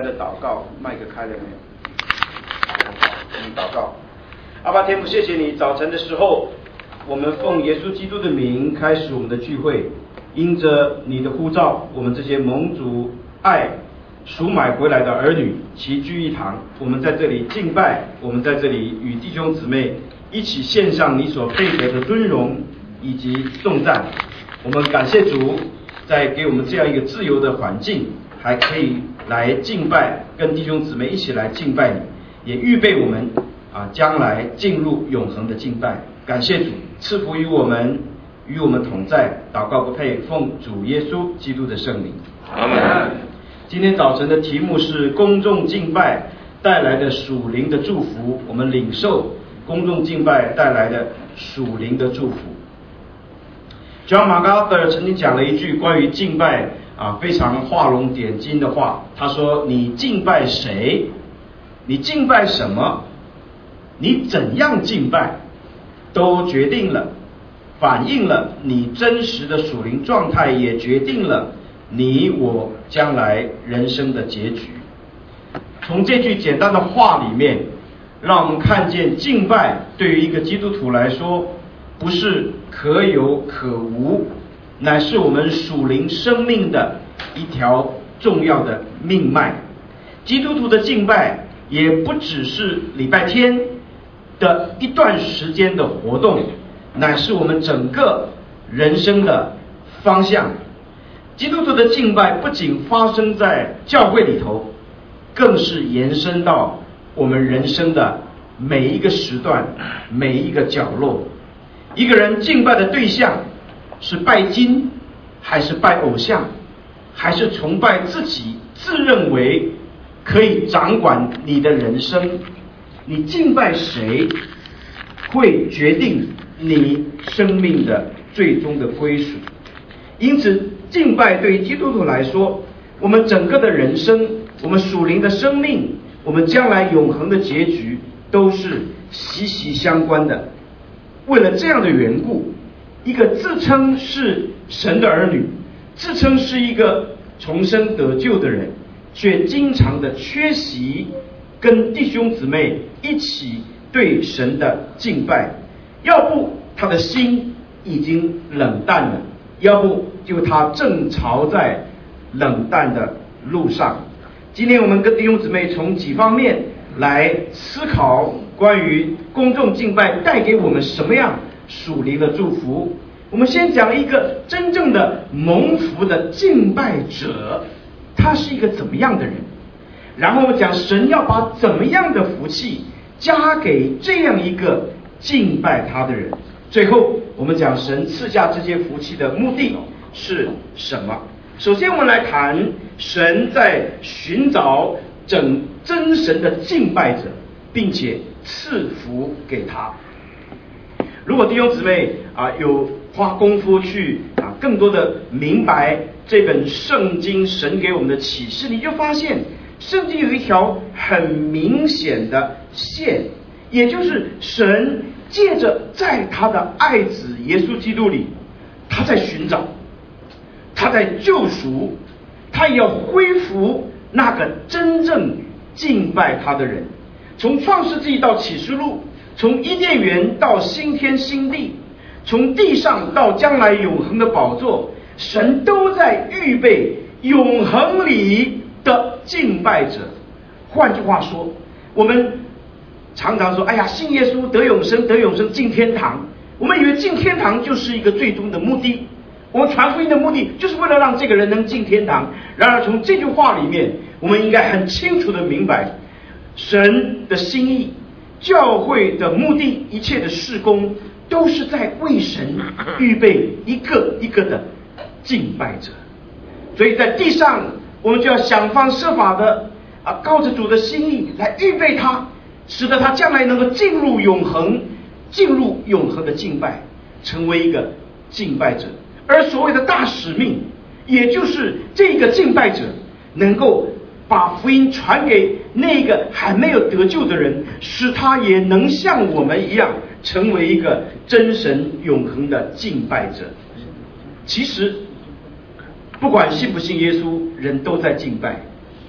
的祷告，麦克开了没有？祷告。阿爸天父，谢谢你，早晨的时候，我们奉耶稣基督的名开始我们的聚会，因着你的呼召，我们这些蒙主爱赎买回来的儿女齐聚一堂，我们在这里敬拜，我们在这里与弟兄姊妹一起献上你所配得的尊荣以及颂赞。我们感谢主，在给我们这样一个自由的环境，还可以来敬拜，跟弟兄姊妹一起来敬拜你，也预备我们将来进入永恒的敬拜。感谢主赐福于我们，与我们同在。祷告不配，奉主耶稣基督的圣名， 阿门。 今天早晨的题目是公众敬拜带来的属灵的祝福，我们领受公众敬拜带来的属灵的祝福。John MacArthur 曾经讲了一句关于敬拜非常画龙点睛的话，他说：你敬拜谁，你敬拜什么，你怎样敬拜，都决定了，反映了你真实的属灵状态，也决定了你我将来人生的结局。从这句简单的话里面，让我们看见敬拜对于一个基督徒来说，不是可有可无，乃是我们属灵生命的一条重要的命脉。基督徒的敬拜也不只是礼拜天的一段时间的活动，乃是我们整个人生的方向。基督徒的敬拜不仅发生在教会里头，更是延伸到我们人生的每一个时段，每一个角落。一个人敬拜的对象是拜金，还是拜偶像，还是崇拜自己自认为可以掌管你的人生？你敬拜谁，会决定你生命的最终的归属。因此敬拜对于基督徒来说，我们整个的人生，我们属灵的生命，我们将来永恒的结局都是息息相关的。为了这样的缘故，一个自称是神的儿女，自称是一个重生得救的人，却经常的缺席跟弟兄姊妹一起对神的敬拜，要不他的心已经冷淡了，要不就他正朝在冷淡的路上。今天我们跟弟兄姊妹从几方面来思考关于公众敬拜带给我们什么样属灵的祝福。我们先讲一个真正的蒙福的敬拜者，他是一个怎么样的人，然后我们讲神要把怎么样的福气加给这样一个敬拜他的人，最后我们讲神赐下这些福气的目的是什么。首先我们来谈神在寻找真神的敬拜者，并且赐福给他。如果弟兄姊妹有花功夫去更多的明白这本圣经神给我们的启示，你就发现圣经有一条很明显的线，也就是神借着在他的爱子耶稣基督里，他在寻找，他在救赎，他也要恢复那个真正敬拜他的人。从创世纪到启示录，从伊甸园到新天新地，从地上到将来永恒的宝座，神都在预备永恒里的敬拜者。换句话说，我们常常说，哎呀，信耶稣得永生，得永生进天堂。我们以为进天堂就是一个最终的目的，我们传福音的目的就是为了让这个人能进天堂。然而从这句话里面，我们应该很清楚的明白神的心意，教会的目的，一切的事工都是在为神预备一个一个的敬拜者。所以在地上我们就要想方设法的靠着主的心意来预备他，使得他将来能够进入永恒的敬拜，成为一个敬拜者。而所谓的大使命，也就是这个敬拜者能够把福音传给那个还没有得救的人，使他也能像我们一样成为一个真神永恒的敬拜者。其实不管信不信耶稣，人都在敬拜，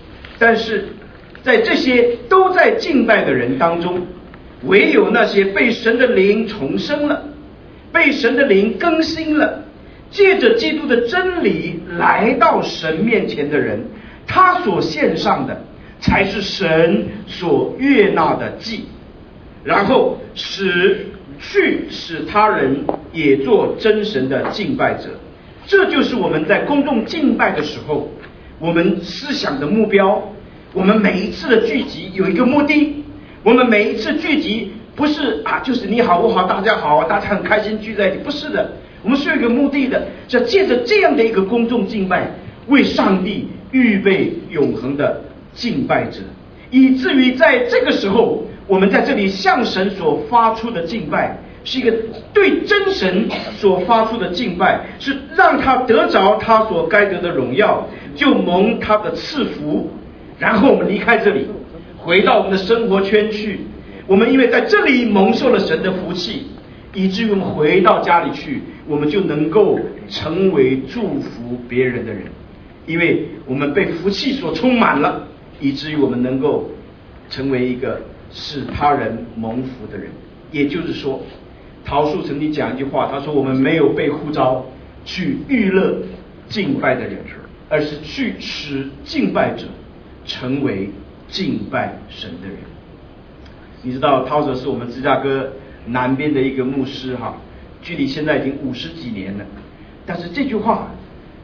但是在这些都在敬拜的人当中，唯有那些被神的灵重生了，被神的灵更新了，借着基督的真理来到神面前的人，他所献上的才是神所悦纳的祭，然后使他人也做真神的敬拜者。这就是我们在公众敬拜的时候，我们思想的目标。我们每一次的聚集有一个目的，我们每一次聚集不是就是你好我好大家好，大家很开心聚在一起，不是的，我们是有一个目的的，是借着这样的一个公众敬拜，为上帝预备永恒的敬拜者，以至于在这个时候，我们在这里向神所发出的敬拜是一个对真神所发出的敬拜，是让他得着他所该得的荣耀，就蒙他的赐福，然后我们离开这里，回到我们的生活圈去。我们因为在这里蒙受了神的福气，以至于我们回到家里去，我们就能够成为祝福别人的人，因为我们被福气所充满了，以至于我们能够成为一个使他人蒙福的人。也就是说，陶树曾经讲一句话，他说我们没有被呼召去娱乐敬拜的人，而是去使敬拜者成为敬拜神的人。你知道陶喆是我们芝加哥南边的一个牧师距离现在已经50几年了，但是这句话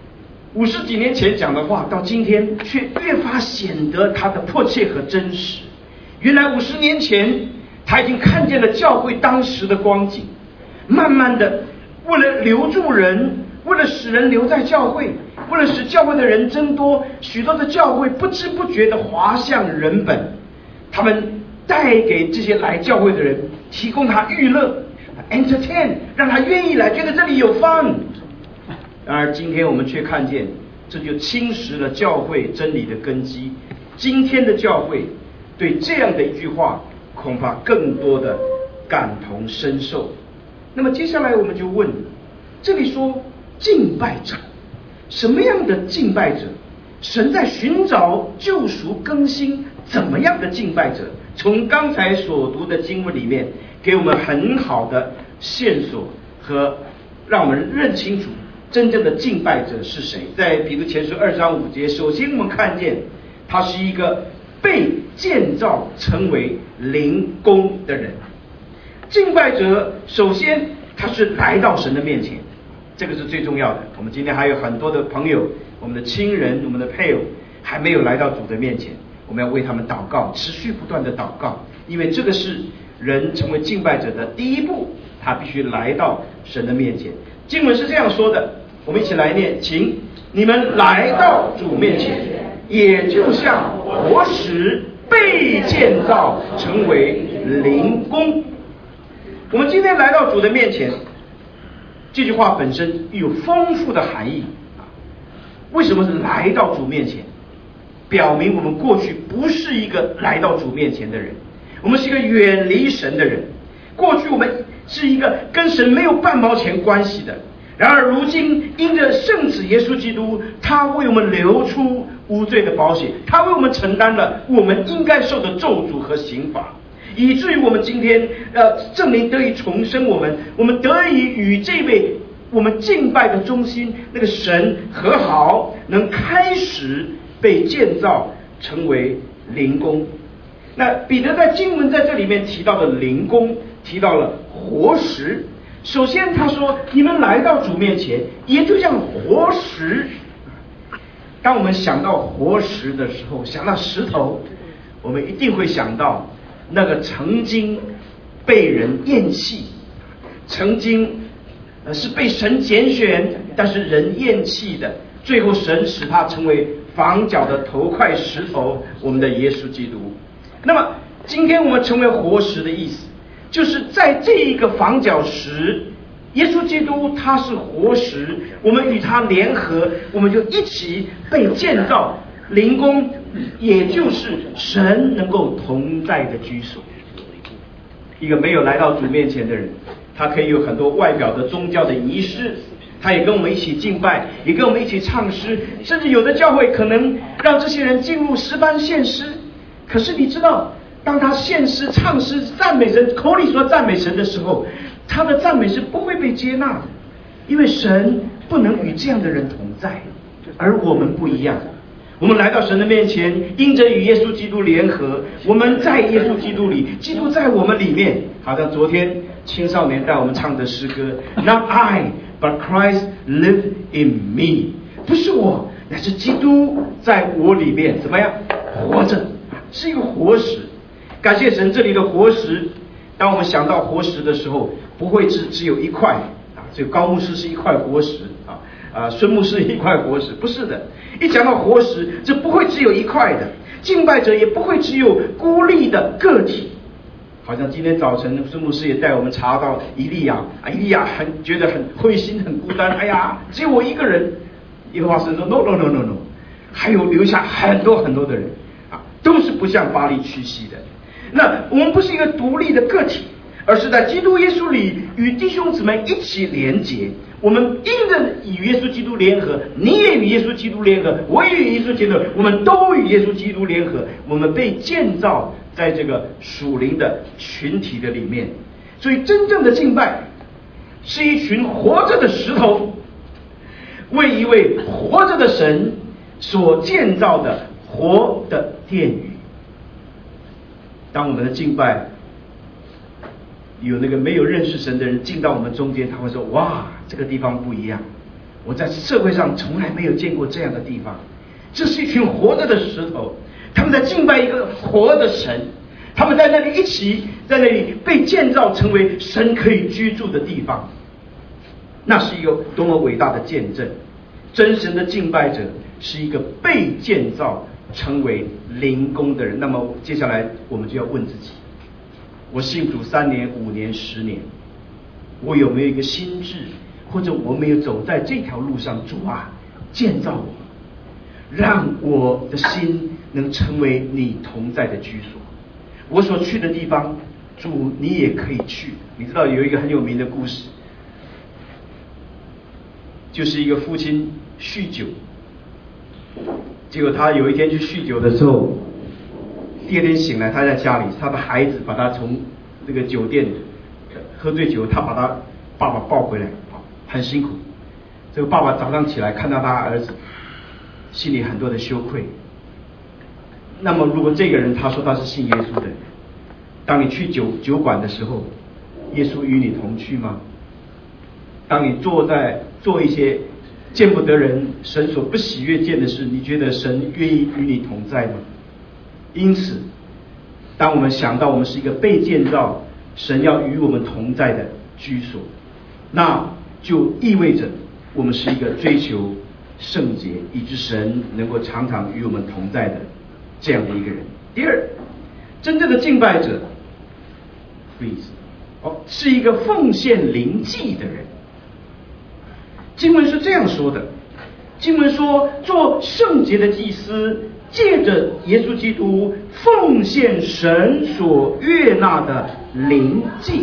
50几年前讲的话，到今天却越发显得它的迫切和真实。原来50年前他已经看见了教会当时的光景，慢慢的为了留住人，为了使人留在教会，为了使教会的人增多，许多的教会不知不觉的滑向人本，他们带给这些来教会的人提供他娱乐 entertain， 让他愿意来，觉得这里有 fun。 然而今天我们却看见，这就侵蚀了教会真理的根基。今天的教会对这样的一句话恐怕更多的感同身受。那么接下来我们就问，这里说敬拜者，什么样的敬拜者？神在寻找救赎更新怎么样的敬拜者？从刚才所读的经文里面给我们很好的线索，和让我们认清楚真正的敬拜者是谁。在彼得前书2章5节，首先我们看见他是一个被建造成为灵宫的人。敬拜者首先他是来到神的面前，这个是最重要的。我们今天还有很多的朋友，我们的亲人，我们的配偶还没有来到主的面前，我们要为他们祷告，持续不断的祷告，因为这个是人成为敬拜者的第一步，他必须来到神的面前。经文是这样说的，我们一起来念，请你们来到主面前，也就像活石被建造成为灵宫。我们今天来到主的面前，这句话本身有丰富的含义。为什么是来到主面前？表明我们过去不是一个来到主面前的人，我们是一个远离神的人。过去我们是一个跟神没有半毛钱关系的，然而如今因着圣子耶稣基督，他为我们流出无罪的宝血，他为我们承担了我们应该受的咒诅和刑罚，以至于我们今天圣灵得以重生我们得以与这位我们敬拜的中心那个神和好，能开始被建造成为灵宫。那彼得在经文在这里面提到的灵宫，提到了活石。首先他说你们来到主面前，也就像活石。当我们想到活石的时候，想到石头，我们一定会想到那个曾经被人厌弃，曾经是被神拣选但是人厌弃的，最后神使他成为房角的头块石头，我们的耶稣基督。那么今天我们成为活石的意思，就是在这一个房角石，耶稣基督他是活石，我们与他联合，我们就一起被建造灵宫，也就是神能够同在的居所。一个没有来到主面前的人，他可以有很多外表的宗教的仪式， 他也跟我们一起敬拜，也跟我们一起唱诗，甚至有的教会可能让这些人进入诗班献诗。可是你知道，当他献诗、唱诗、赞美神，口里说赞美神的时候，他的赞美是不会被接纳的，因为神不能与这样的人同在。而我们不一样，我们来到神的面前，因着与耶稣基督联合，我们在耶稣基督里，基督在我们里面。好像昨天青少年带我们唱的诗歌 Not I but Christ live in me， 不是我，乃是基督在我里面怎么样活着，是一个活石。感谢神，这里的活石，当我们想到活石的时候，不会只有一块啊，这个高牧师是一块活石啊，孙牧师一块活石，不是的。一讲到活石，这不会只有一块的，敬拜者也不会只有孤立的个体。好像今天早晨孙牧师也带我们查到以利亚觉得很灰心很孤单，哎呀，只有我一个人。耶和华神说 No， 还有留下很多很多的人啊，都是不向巴力屈膝的。那我们不是一个独立的个体，而是在基督耶稣里与弟兄姊妹一起连结。我们因着与耶稣基督联合，你也与耶稣基督联合，我也与耶稣基督，我们都与耶稣基督联合，我们被建造在这个属灵的群体的里面。所以真正的敬拜是一群活着的石头，为一位活着的神所建造的活的殿宇。当我们的敬拜有那个没有认识神的人进到我们中间，他会说，哇，这个地方不一样，我在社会上从来没有见过这样的地方。这是一群活着的石头，他们在敬拜一个活的神，他们在那里一起在那里被建造成为神可以居住的地方。那是一个多么伟大的见证。真神的敬拜者是一个被建造成为灵宫的人。那么接下来我们就要问自己，我信主3年、5年、10年，我有没有一个心志，或者我没有走在这条路上？主啊，建造我，让我的心能成为你同在的居所。我所去的地方，主你也可以去。你知道有一个很有名的故事，就是一个父亲酗酒，结果他有一天去酗酒的时候，第二天醒来，他在家里，他的孩子把他从那个酒店喝醉酒，他把他爸爸抱回来，很辛苦。这个爸爸早上起来看到他儿子，心里很多的羞愧。那么如果这个人他说他是信耶稣的，当你去酒馆的时候，耶稣与你同去吗？当你做一些见不得人、神所不喜悦见的事，你觉得神愿意与你同在吗？因此，当我们想到我们是一个被建造，神要与我们同在的居所，那就意味着我们是一个追求圣洁，以致神能够常常与我们同在的这样的一个人。第二，真正的敬拜者是一个奉献灵祭的人。经文是这样说的，经文说，做圣洁的祭司，借着耶稣基督奉献神所悦纳的灵祭。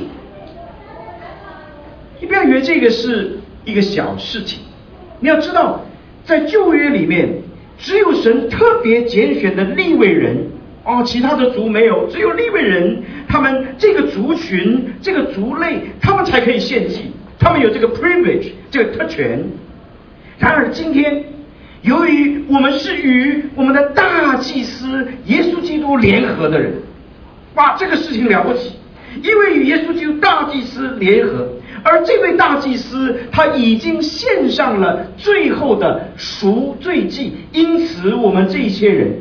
你不要以为这个是一个小事情，你要知道，在旧约里面，只有神特别拣选的利未人其他的族没有，只有利未人，他们这个族群、这个族类，他们才可以献祭，他们有这个 privilege， 这个特权。然而今天，由于我们是与我们的大祭司耶稣基督联合的人，哇，这个事情了不起！因为与耶稣基督大祭司联合，而这位大祭司他已经献上了最后的赎罪祭，因此我们这些人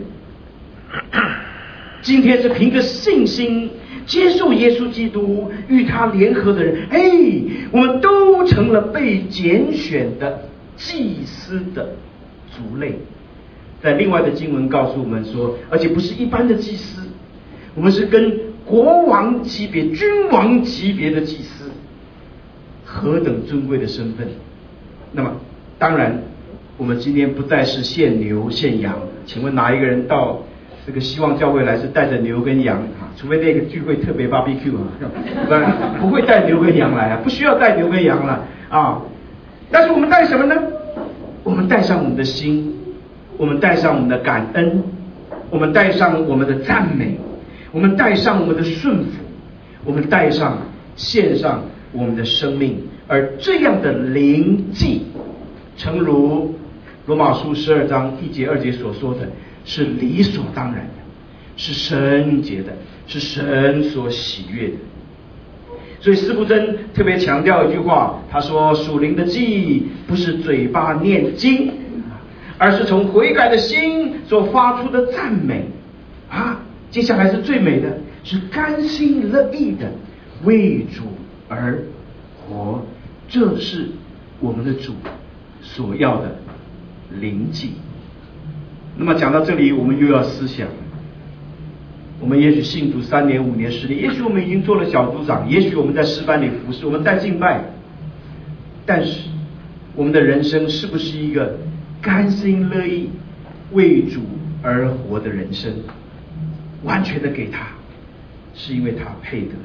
今天是凭着信心接受耶稣基督与他联合的人，我们都成了被拣选的祭司的族类。在另外的经文告诉我们说，而且不是一般的祭司，我们是跟国王级别、君王级别的祭司，何等尊贵的身份。那么当然我们今天不再是献牛献羊，请问哪一个人到这个希望教会来是带着牛跟羊除非那个聚会特别 barbecue 不然不会带牛跟羊来不需要带牛跟羊了但是我们带什么呢？我们带上我们的心，我们带上我们的感恩，我们带上我们的赞美，我们带上我们的顺服，我们带上献上我们的生命。而这样的灵祭，诚如罗马书12章1节2节所说的，是理所当然的，是圣洁的，是神所喜悦的。所以司布真特别强调一句话，他说属灵的祭不是嘴巴念经，而是从悔改的心所发出的赞美啊。接下来是最美的，是甘心乐意的为主而活，这是我们的主所要的灵祭。那么讲到这里，我们又要思想，我们也许信主3年、5年、10年，也许我们已经做了小组长，也许我们在诗班里服侍，我们在敬拜，但是我们的人生是不是一个甘心乐意为主而活的人生？完全的给他，是因为他配得。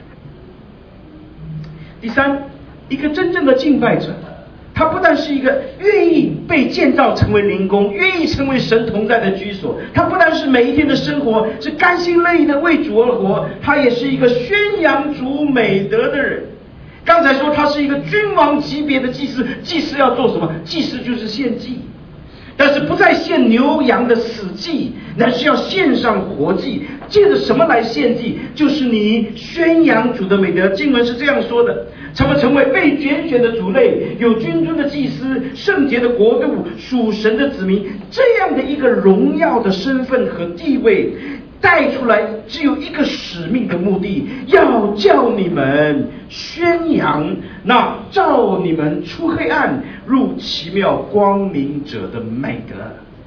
第三，一个真正的敬拜者，他不但是一个愿意被建造成为灵宫，愿意成为神同在的居所，他不但是每一天的生活是甘心乐意的为主而活，他也是一个宣扬主美德的人。刚才说他是一个君王级别的祭司，祭司要做什么？祭司就是献祭，但是不再献牛羊的死祭，乃是要献上活祭。借着什么来献祭？就是你宣扬主的美德。经文是这样说的，他们成为被拣选的族类，有君尊的祭司，圣洁的国度，属神的子民。这样的一个荣耀的身份和地位带出来，只有一个使命的目的，要叫你们宣扬那照你们出黑暗入奇妙光明者的美德。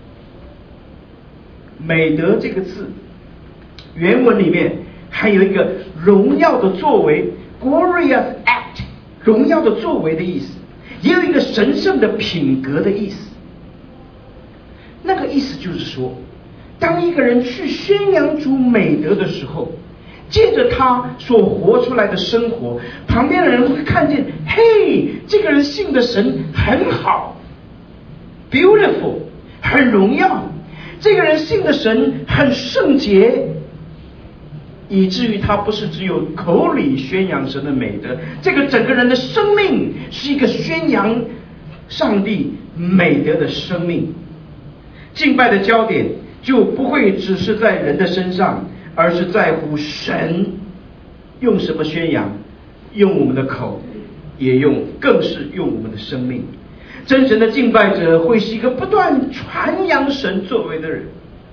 美德这个字原文里面还有一个荣耀的作为 glorious act， 荣耀的作为的意思，也有一个神圣的品格的意思。那个意思就是说，当一个人去宣扬主美德的时候，借着他所活出来的生活，旁边的人会看见，嘿，这个人信的神很好 beautiful， 很荣耀，这个人信的神很圣洁，以至于他不是只有口里宣扬神的美德，这个整个人的生命是一个宣扬上帝美德的生命。敬拜的焦点就不会只是在人的身上，而是在乎神用什么宣扬，用我们的口，也更是用我们的生命。真神的敬拜者会是一个不断传扬神作为的人，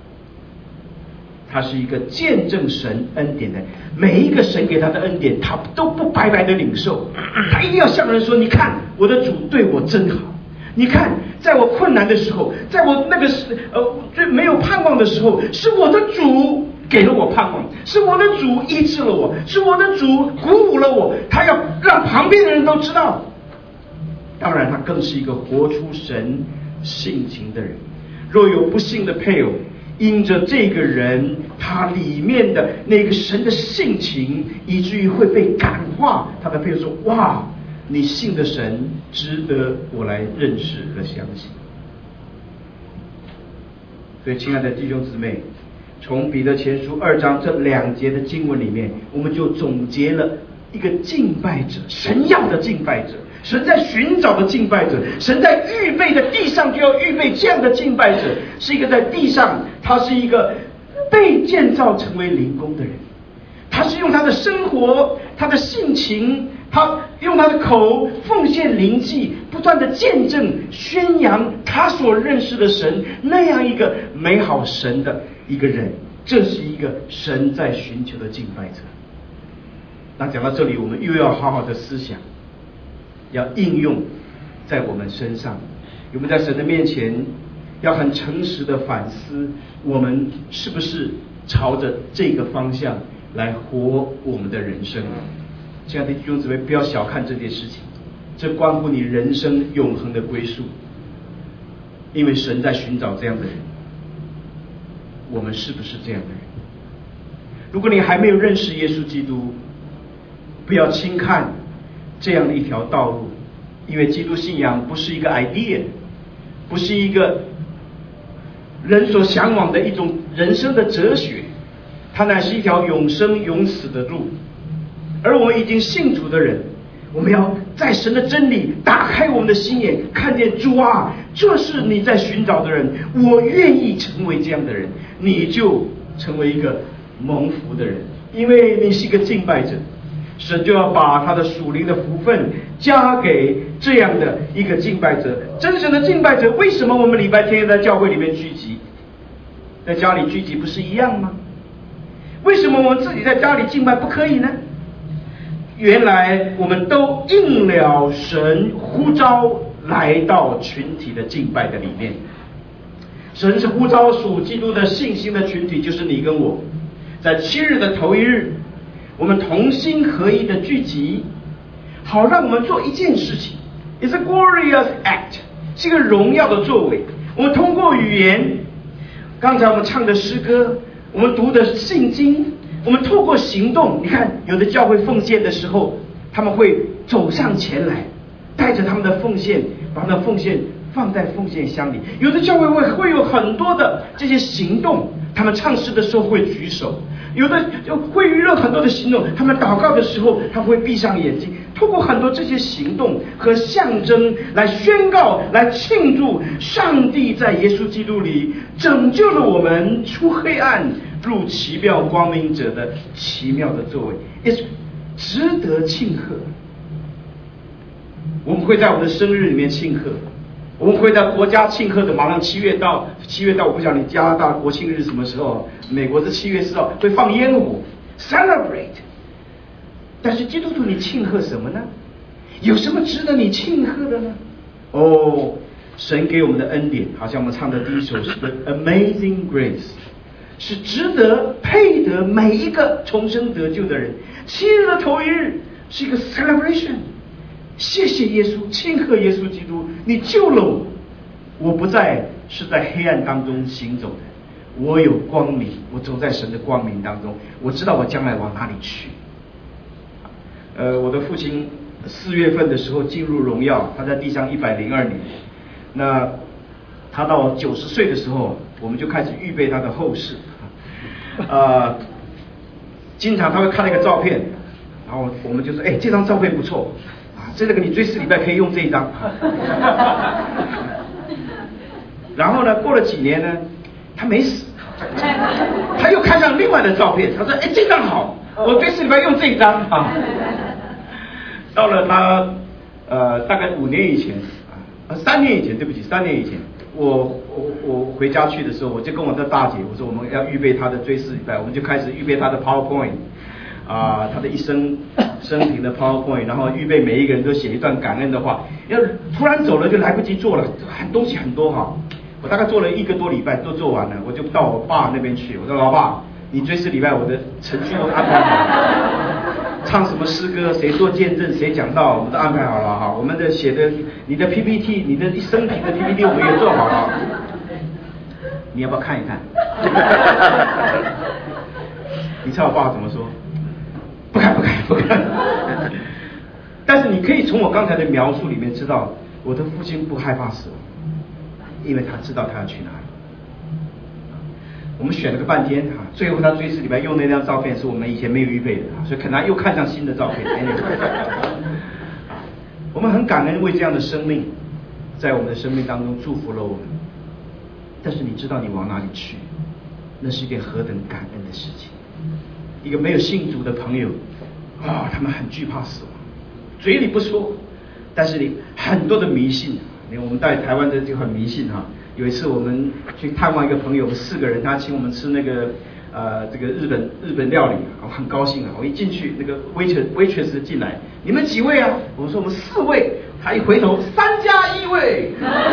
他是一个见证神恩典的，每一个神给他的恩典他都不白白的领受，他一定要向人说，你看我的主对我真好，你看在我困难的时候，在我那个最没有盼望的时候，是我的主给了我盼望，是我的主医治了我，是我的主鼓舞了我，他要让旁边的人都知道。当然他更是一个活出神性情的人。若有不幸的配偶，因着这个人他里面的那个神的性情，以至于会被感化，他的配偶说，哇，你信的神值得我来认识和相信。所以亲爱的弟兄姊妹，从彼得前书2章这2节的经文里面，我们就总结了一个敬拜者，神要的敬拜者，神在寻找的敬拜者，神在预备的地上就要预备这样的敬拜者，是一个在地上他是一个被建造成为灵宫的人，他是用他的生活，他的性情，他用他的口奉献灵祭，不断的见证宣扬他所认识的神，那样一个美好神的一个人，这是一个神在寻求的敬拜者。那讲到这里，我们又要好好的思想，要应用在我们身上。我们在神的面前要很诚实的反思，我们是不是朝着这个方向来活我们的人生。亲爱的弟兄姊妹，不要小看这件事情，这关乎你人生永恒的归宿，因为神在寻找这样的人。我们是不是这样的人？如果你还没有认识耶稣基督，不要轻看这样的一条道路， 因为基督信仰不是一个 idea， 不是一个人所向往的一种人生的哲学，它乃是一条永生永死的路。而我们已经信主的人，我们要在神的真理打开我们的心眼，看见主啊，这是你在寻找的人，我愿意成为这样的人，你就成为一个蒙福的人，因为你是一个敬拜者，神就要把他的属灵的福分加给这样的一个敬拜者。真正的敬拜者，为什么我们礼拜天在教会里面聚集，在家里聚集不是一样吗？为什么我们自己在家里敬拜不可以呢？原来我们都应了神呼召，来到群体的敬拜的里面。神是呼召属基督的信心的群体，就是你跟我，在7日的头一日，我们同心合一的聚集，好让我们做一件事情。It's a glorious act， 是一个荣耀的作为。我们通过语言，刚才我们唱的诗歌，我们读的圣经，我们透过行动，你看有的教会奉献的时候，他们会走上前来，带着他们的奉献，把他们的奉献放在奉献箱里。有的教会会有很多的这些行动，他们唱诗的时候会举手，有的就会遇到很多的行动，他们祷告的时候他会闭上眼睛，透过很多这些行动和象征来宣告，来庆祝上帝在耶稣基督里拯救了我们出黑暗入奇妙光明者的奇妙的作为，也是值得庆贺。我们会在我们的生日里面庆贺，我们会在国家庆贺的，马上7月到，我不晓得你加拿大国庆日什么时候，美国是7月4号会放烟火 celebrate。 但是基督徒你庆贺什么呢？有什么值得你庆贺的呢？哦，神给我们的恩典，好像我们唱的第一首是 Amazing Grace， 是值得配得每一个重生得救的人。7日的头一日是一个 celebration， 谢谢耶稣，庆贺耶稣基督，你救了我，我不再是在黑暗当中行走的，我有光明，我走在神的光明当中，我知道我将来往哪里去。我的父亲4月份的时候进入荣耀，他在地上102年。那他到90岁的时候，我们就开始预备他的后事。经常他会看那个照片，然后我们就说：“哎，这张照片不错啊，这个你追思礼拜可以用这一张。”然后呢，过了几年呢，他没死，他又看上另外的照片，他说：“哎，这张好，我追思礼拜用这一张啊。”到了他大概5年以前3年以前，对不起，3年以前，我回家去的时候，我就跟我的大姐我说我们要预备他的追思礼拜，我们就开始预备他的 PowerPoint， 他的一生平的 PowerPoint， 然后预备每一个人都写一段感恩的话，要突然走了就来不及做了，东西很多哈。我大概做了1个多礼拜都做完了，我就到我爸那边去，我说老爸，你追思礼拜我的程序都安排好了，唱什么诗歌，谁做见证，谁讲道，我们都安排好了哈。我们的写的你的 PPT， 你的一生平的 PPT 我们也做好了，你要不要看一看？你猜我爸怎么说？不看。但是你可以从我刚才的描述里面知道，我的父亲不害怕死亡，因为他知道他要去哪里。我们选了个半天最后他追思礼拜用那张照片是我们以前没有预备的所以可能他又看上新的照片。我们很感恩为这样的生命在我们的生命当中祝福了我们。但是你知道你往哪里去，那是一件何等感恩的事情。一个没有信主的朋友他们很惧怕死亡，嘴里不说，但是你很多的迷信。我们在台湾的就很迷信有一次我们去探望一个朋友，我们4个人，他请我们吃那个这个日本料理，我很高兴我一进去，那个waitress进来，你们几位啊？我说我们4位，他一回头3+1位。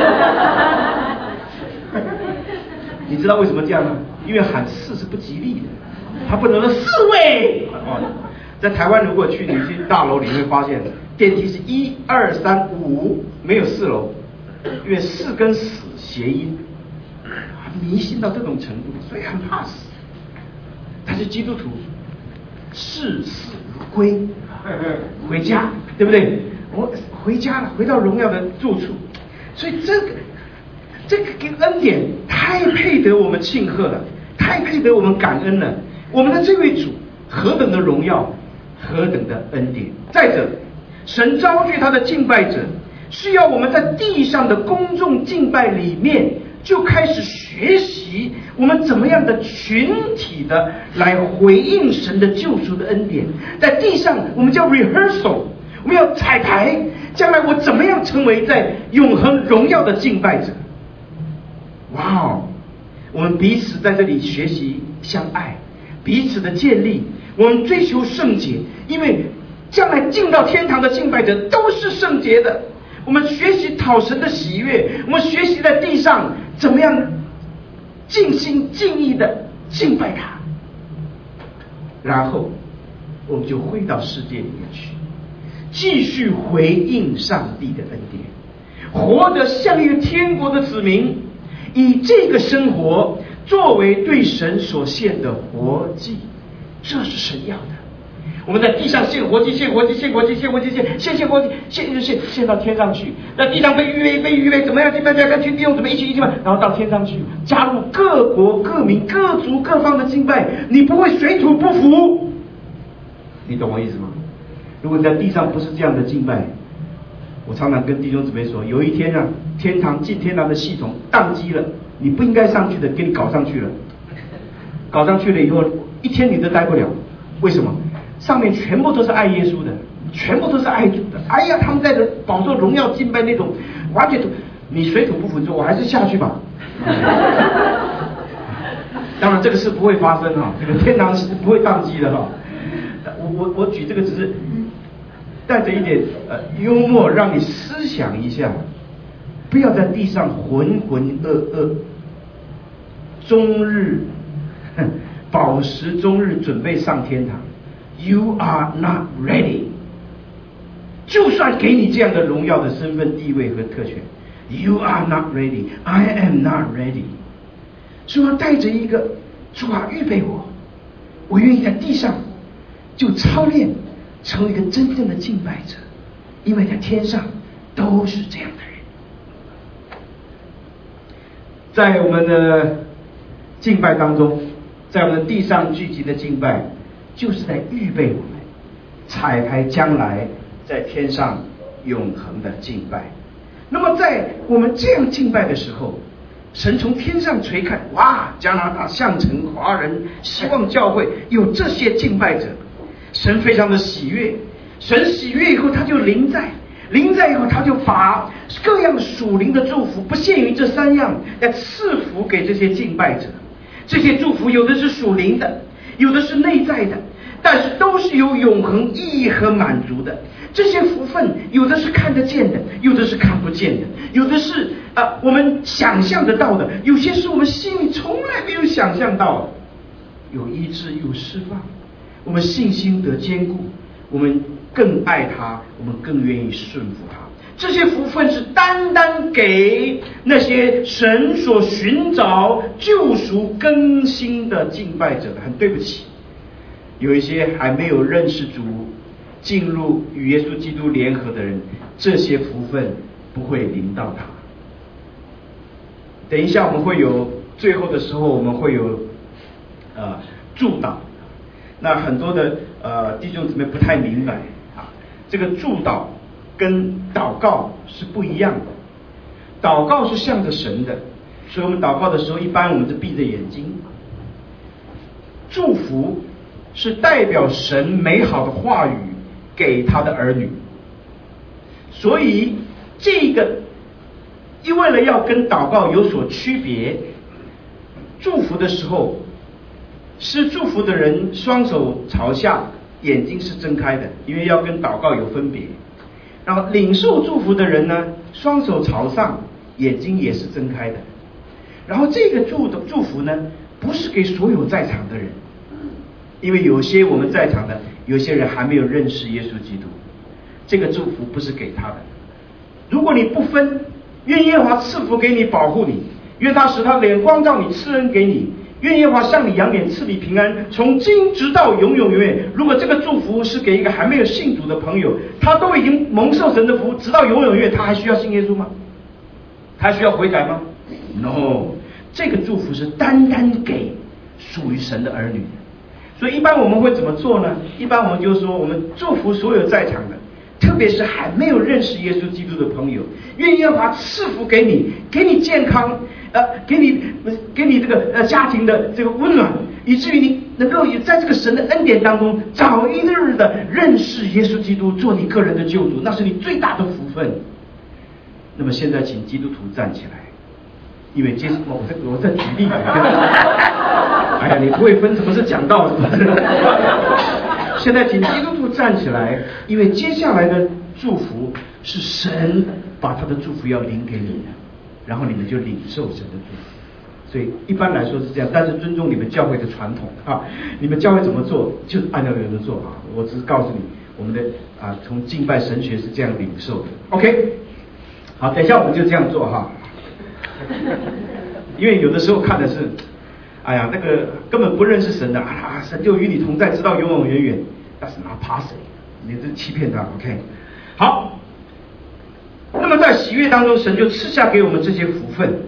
你知道为什么这样吗？因为喊4是不吉利的，他不能说4位。在台湾如果去你去大楼里会发现电梯是1、2、3、5，没有4楼，因为4跟死谐音，迷信到这种程度，所以很怕死。但是基督徒视死如归，回家，对不对？ 我回家了，回到荣耀的住处。所以这个恩典太配得我们庆贺了，太配得我们感恩了。我们的这位主何等的荣耀，何等的恩典！再者，神召聚他的敬拜者，是要我们在地上的公众敬拜里面就开始学习我们怎么样的群体的来回应神的救赎的恩典。在地上我们叫 rehearsal， 我们要彩排，将来我怎么样成为在永恒荣耀的敬拜者。哇哦，我们彼此在这里学习相爱，彼此的建立，我们追求圣洁，因为将来进到天堂的敬拜者都是圣洁的。我们学习讨神的喜悦，我们学习在地上怎么样尽心尽意的敬拜他，然后我们就回到世界里面去，继续回应上帝的恩典，活得像一个天国的子民，以这个生活作为对神所献的活祭。这是神要的。我们在地上献活祭，献活祭到天上去。在地上被预备，怎么样？大家跟群弟兄怎么一起敬拜，然后到天上去，加入各国各民各族各方的敬拜，你不会水土不服。你懂我意思吗？如果在地上不是这样的敬拜，我常常跟弟兄姊妹说，有一天啊，进天堂的系统宕机了，你不应该上去的，给你搞上去了，搞上去了以后，一天你都待不了。为什么？上面全部都是爱耶稣的，全部都是爱主的。哎呀，他们在这饱受荣耀敬拜那种，完全你水土不服，你说我还是下去吧。当然这个事不会发生哈，这个天堂是不会宕机的哈。我举这个只是带着一点幽默，让你思想一下，不要在地上浑浑噩噩，终日饱食终日准备上天堂。You are not ready。 就算给你这样的荣耀的身份地位和特权， You are not ready， I am not ready。 所以我带着一个主啊，预备我愿意在地上就操练成为一个真正的敬拜者，因为在天上都是这样的人。在我们的敬拜当中，在我们地上聚集的敬拜，就是在预备我们彩排将来在天上永恒的敬拜。那么在我们这样敬拜的时候，神从天上垂看，哇，加拿大象城华人希望教会有这些敬拜者，神非常的喜悦。神喜悦以后，他就临在以后，他就把各样属灵的祝福，不限于这三样，来赐福给这些敬拜者。这些祝福有的是属灵的，有的是内在的，但是都是有永恒意义和满足的。这些福分有的是看得见的，有的是看不见的，有的是我们想象得到的，有些是我们心里从来没有想象到的。有医治，有释放，我们信心得坚固，我们更爱他，我们更愿意顺服他。这些福分是单单给那些神所寻找救赎更新的敬拜者的。很对不起，有一些还没有认识主，进入与耶稣基督联合的人，这些福分不会临到他。等一下我们会有最后的时候，我们会有祝祷。那很多的弟兄姊妹不太明白啊，这个祝祷跟祷告是不一样的。祷告是向着神的，所以我们祷告的时候，一般我们是闭着眼睛。祝福是代表神美好的话语给他的儿女，所以这个为了要跟祷告有所区别，祝福的时候是祝福的人双手朝下，眼睛是睁开的，因为要跟祷告有分别。然后领受祝福的人呢，双手朝上，眼睛也是睁开的。然后这个祝福呢，不是给所有在场的人，因为有些我们在场的有些人还没有认识耶稣基督，这个祝福不是给他的。如果你不分，愿耶和华赐福给你，保护你，愿他使他脸光照你，赐恩给你， 愿耶和华向你扬脸，赐你平安，从今直到永永远远。如果这个祝福是给一个还没有信主的朋友，他都已经蒙受神的福，直到永永远远，他还需要信耶稣吗？他需要悔改吗？ No， 这个祝福是单单给属于神的儿女。所以一般我们会怎么做呢？一般我们就说，我们祝福所有在场的，特别是还没有认识耶稣基督的朋友，愿耶和华赐福给你，给你健康，给你这个家庭的这个温暖，以至于你能够也在这个神的恩典当中，早一日的认识耶稣基督，做你个人的救主，那是你最大的福分。那么现在，请基督徒站起来，因为我在举例。哎呀，你不会分什么是讲道是吧？现在请基督徒站起来，因为接下来的祝福是神把他的祝福要领给你的，然后你们就领受神的祝福。所以一般来说是这样，但是尊重你们教会的传统啊，你们教会怎么做就是按照原则做啊。我只是告诉你，我们的从敬拜神学是这样领受的。OK， 好，等一下我们就这样做哈。因为有的时候看的是，哎呀，那个根本不认识神的啊，神就与你同在，直到永永远远。但是拿怕谁？你这欺骗他 ，OK？ 好，那么在喜悦当中，神就赐下给我们这些福分。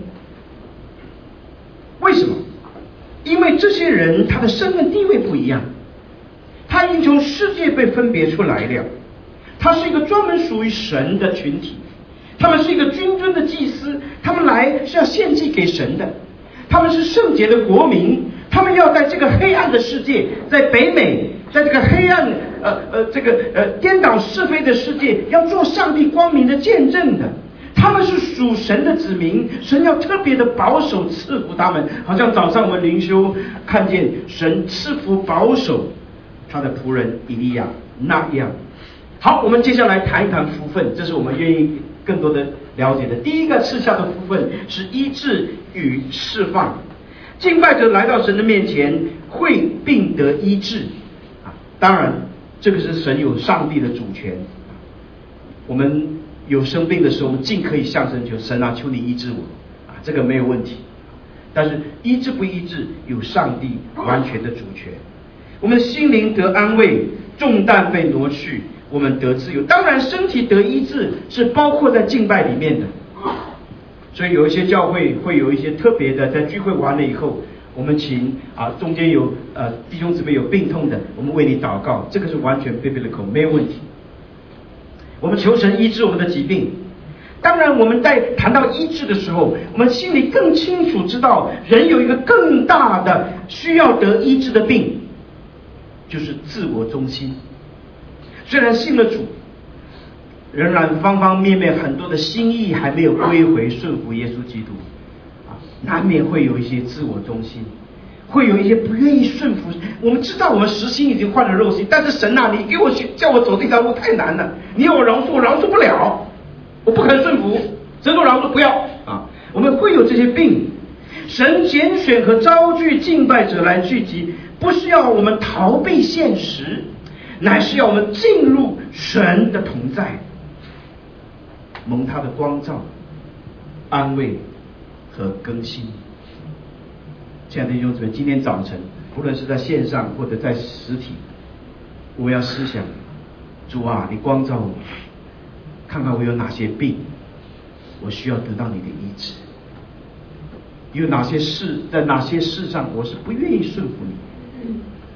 为什么？因为这些人他的身份地位不一样，他已经从世界被分别出来了，他是一个专门属于神的群体。他们是一个君尊的祭司，他们来是要献祭给神的，他们是圣洁的国民，他们要在这个黑暗的世界，在北美，在这个黑暗颠倒是非的世界，要做上帝光明的见证的。他们是属神的子民，神要特别的保守赐福他们，好像早上我们灵修看见神赐福保守他的仆人以利亚那样。好，我们接下来谈一谈福分，这是我们愿意更多的了解的。第一个赐下的福分是医治与释放。敬拜者来到神的面前，会并得医治当然这个是神有上帝的主权。我们有生病的时候，我们尽可以向神求，神啊，求你医治我这个没有问题。但是医治不医治，有上帝完全的主权。我们的心灵得安慰，重担被挪去，我们得自由。当然身体得医治是包括在敬拜里面的。所以有一些教会会有一些特别的，在聚会完了以后，我们请中间有弟兄姊妹有病痛的，我们为你祷告，这个是完全 biblical 没有问题。我们求神医治我们的疾病。当然我们在谈到医治的时候，我们心里更清楚知道人有一个更大的需要得医治的病，就是自我中心。虽然信了主，仍然方方面面很多的心意还没有归回顺服耶稣基督难免会有一些自我中心，会有一些不愿意顺服。我们知道我们实心已经换了肉心，但是神啊，你给我去叫我走这条路太难了，你要我饶恕，我饶恕不了，我不肯顺服，神说饶恕不要我们会有这些病。神拣选和招聚敬拜者来聚集，不是要我们逃避现实，乃是要我们进入神的同在，蒙他的光照、安慰和更新。亲爱的弟兄姊妹，今天早晨不论是在线上或者在实体，我要思想，主啊，你光照我，看看我有哪些病，我需要得到你的医治。有哪些事，在哪些事上我是不愿意顺服你，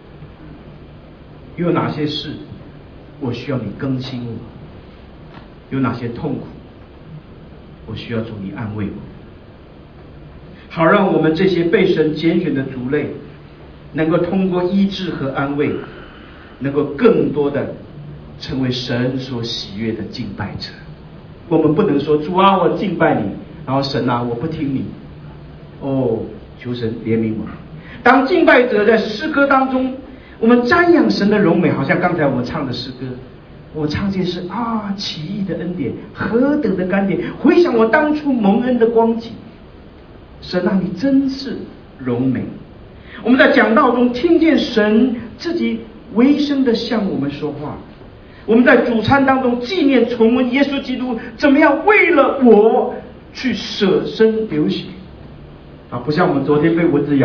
有哪些事我需要你更新我，有哪些痛苦我需要主你安慰我，好让我们这些被神拣选的族类能够通过医治和安慰，能够更多的成为神所喜悦的敬拜者。我们不能说主啊，我敬拜你，然后神啊，我不听你。求神怜悯我。当敬拜者在诗歌当中，我们瞻仰神的荣美，好像刚才我们唱的诗歌，我唱见是奇异的恩典，何等的甘甜，回想我当初蒙恩的光景，神啊，你真是荣美。我们在讲道中听见神自己微声的向我们说话，我们在主餐当中纪念重温耶稣基督怎么样为了我去舍身流血不像我们昨天被蚊子咬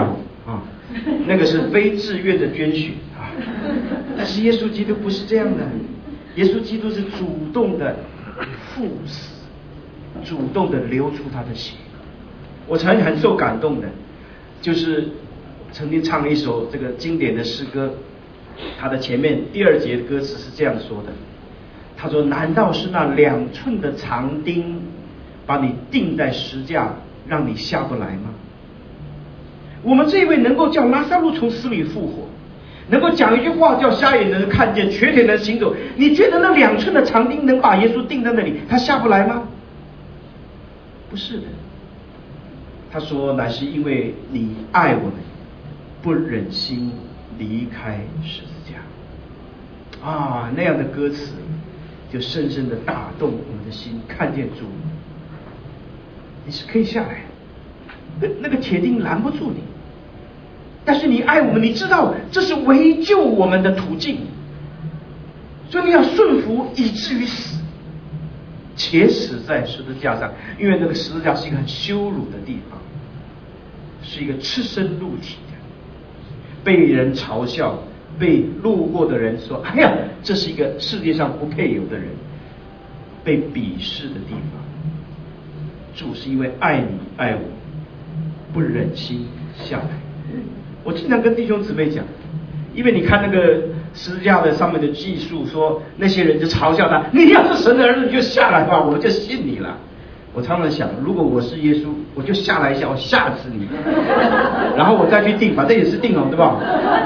啊，那个是非自愿的捐血啊。但是耶稣基督不是这样的，耶稣基督是主动的赴死，主动的流出他的血。我曾很受感动的，就是曾经唱了一首这个经典的诗歌，它的前面第2节的歌词是这样说的，他说：难道是那2寸的长钉把你钉在石架，让你下不来吗？我们这位能够叫拉撒路从死里复活，能够讲一句话叫瞎眼能看见，瘸腿能行走，你觉得那2寸的长钉能把耶稣钉在那里，他下不来吗？不是的。他说乃是因为你爱我们，不忍心离开十字架。啊，那样的歌词就深深的打动我们的心，看见主你是可以下来的，那个铁钉拦不住你，但是你爱我们，你知道这是唯救我们的途径，所以你要顺服以至于死，且死在十字架上。因为那个十字架是一个很羞辱的地方，是一个赤身露体的，被人嘲笑，被路过的人说：哎呀，这是一个世界上不配有的人，被鄙视的地方。主是因为爱你爱我，不忍心下来。我经常跟弟兄姊妹讲，因为你看那个十字架的上面的记述说，那些人就嘲笑他：你要是神的儿子，你就下来吧，我就信你了。我常常想，如果我是耶稣，我就下来一下，我吓死你，然后我再去定，反正也是定了，对吧？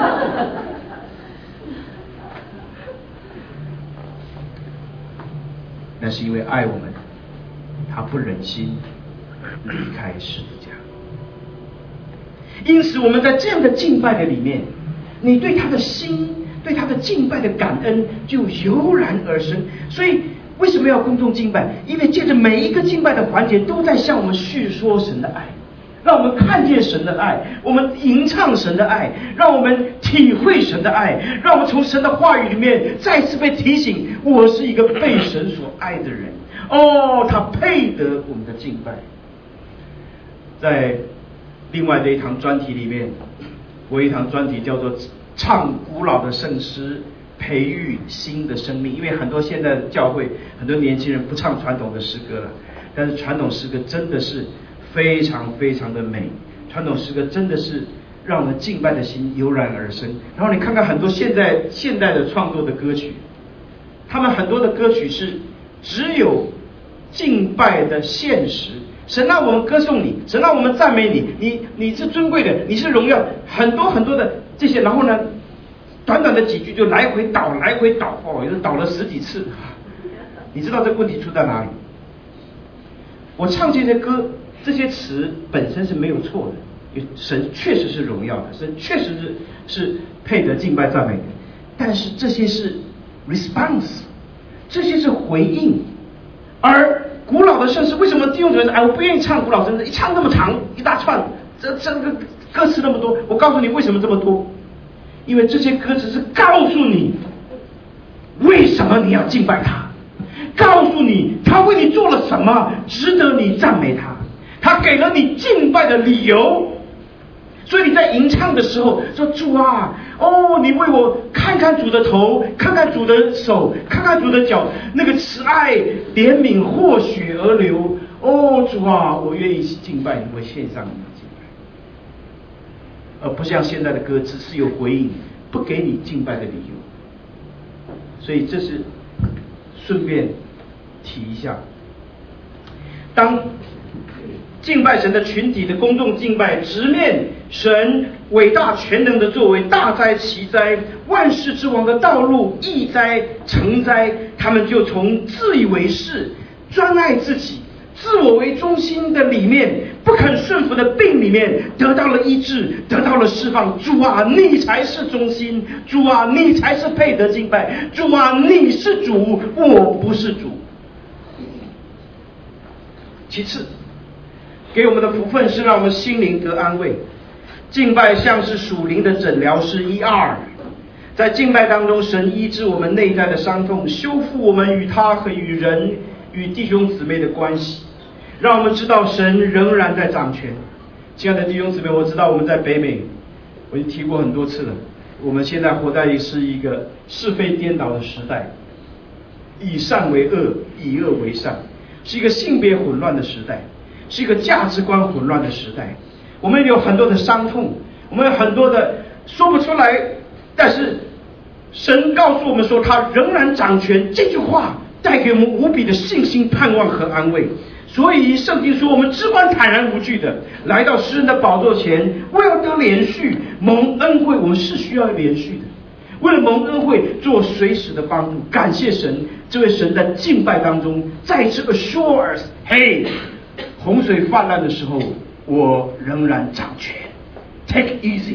那是因为爱我们，他不忍心离开十字架。因此我们在这样的敬拜的里面，你对他的心，对他的敬拜的感恩就油然而生。所以为什么要公众敬拜？因为借着每一个敬拜的环节都在向我们叙说神的爱，让我们看见神的爱，我们吟唱神的爱，让我们体会神的爱，让我们从神的话语里面再次被提醒，我是一个被神所爱的人。哦，他配得我们的敬拜。在另外的一堂专题里面，我有一堂专题叫做唱古老的圣诗，培育新的生命。因为很多现在的教会，很多年轻人不唱传统的诗歌了，但是传统诗歌真的是非常非常的美，传统诗歌真的是让我们敬拜的心油然而生。然后你看看很多现代的创作的歌曲，他们很多的歌曲是只有敬拜的现实，神让我们歌颂你，神让我们赞美你，你是尊贵的，你是荣耀，很多很多的这些，然后呢短短的几句就来回倒，哦，有的倒了10几次。你知道这个问题出在哪里？我唱这些歌，这些词本身是没有错的，神确实是荣耀的，神确实是配得敬拜赞美的，但是这些是 response， 这些是回应。而古老的圣诗，为什么弟兄姊妹说：哎，我不愿意唱古老圣诗，一唱这么长一大串，这个歌词那么多？我告诉你为什么这么多，因为这些歌词是告诉你为什么你要敬拜他，告诉你他为你做了什么，值得你赞美他，他给了你敬拜的理由。所以你在吟唱的时候说：主啊，哦，你为我看看主的头，看看主的手，看看主的脚，那个慈爱怜悯或许而流。哦，主啊，我愿意敬拜你，我献上你的敬拜。而不像现在的歌只是有回应，不给你敬拜的理由。所以这是顺便提一下，当敬拜神的群体的公众敬拜，直面神伟大全能的作为，大灾奇灾，万事之王的道路，易灾成灾，他们就从自以为是、专爱自己、自我为中心的里面，不肯顺服的病里面得到了医治，得到了释放。主啊，你才是中心，主啊，你才是配得敬拜，主啊，你是主，我不是主。其次，给我们的福分是让我们心灵得安慰。敬拜像是属灵的诊疗师ER，在敬拜当中，神医治我们内在的伤痛，修复我们与他和与人与弟兄姊妹的关系，让我们知道神仍然在掌权。亲爱的弟兄姊妹，我知道我们在北美我已经提过很多次了，我们现在活在是一个是非颠倒的时代，以善为恶，以恶为善，是一个性别混乱的时代，是一个价值观混乱的时代。我们有很多的伤痛，我们有很多的说不出来，但是神告诉我们说他仍然掌权，这句话带给我们无比的信心、盼望和安慰。所以圣经说我们只管坦然无惧的来到诗人的宝座前，为了得连续蒙恩惠，我们是需要连续的，为了蒙恩惠做随时的帮助。感谢神，这位神在敬拜当中再次 assure us， 嘿，洪水泛滥的时候我仍然掌权， take it easy，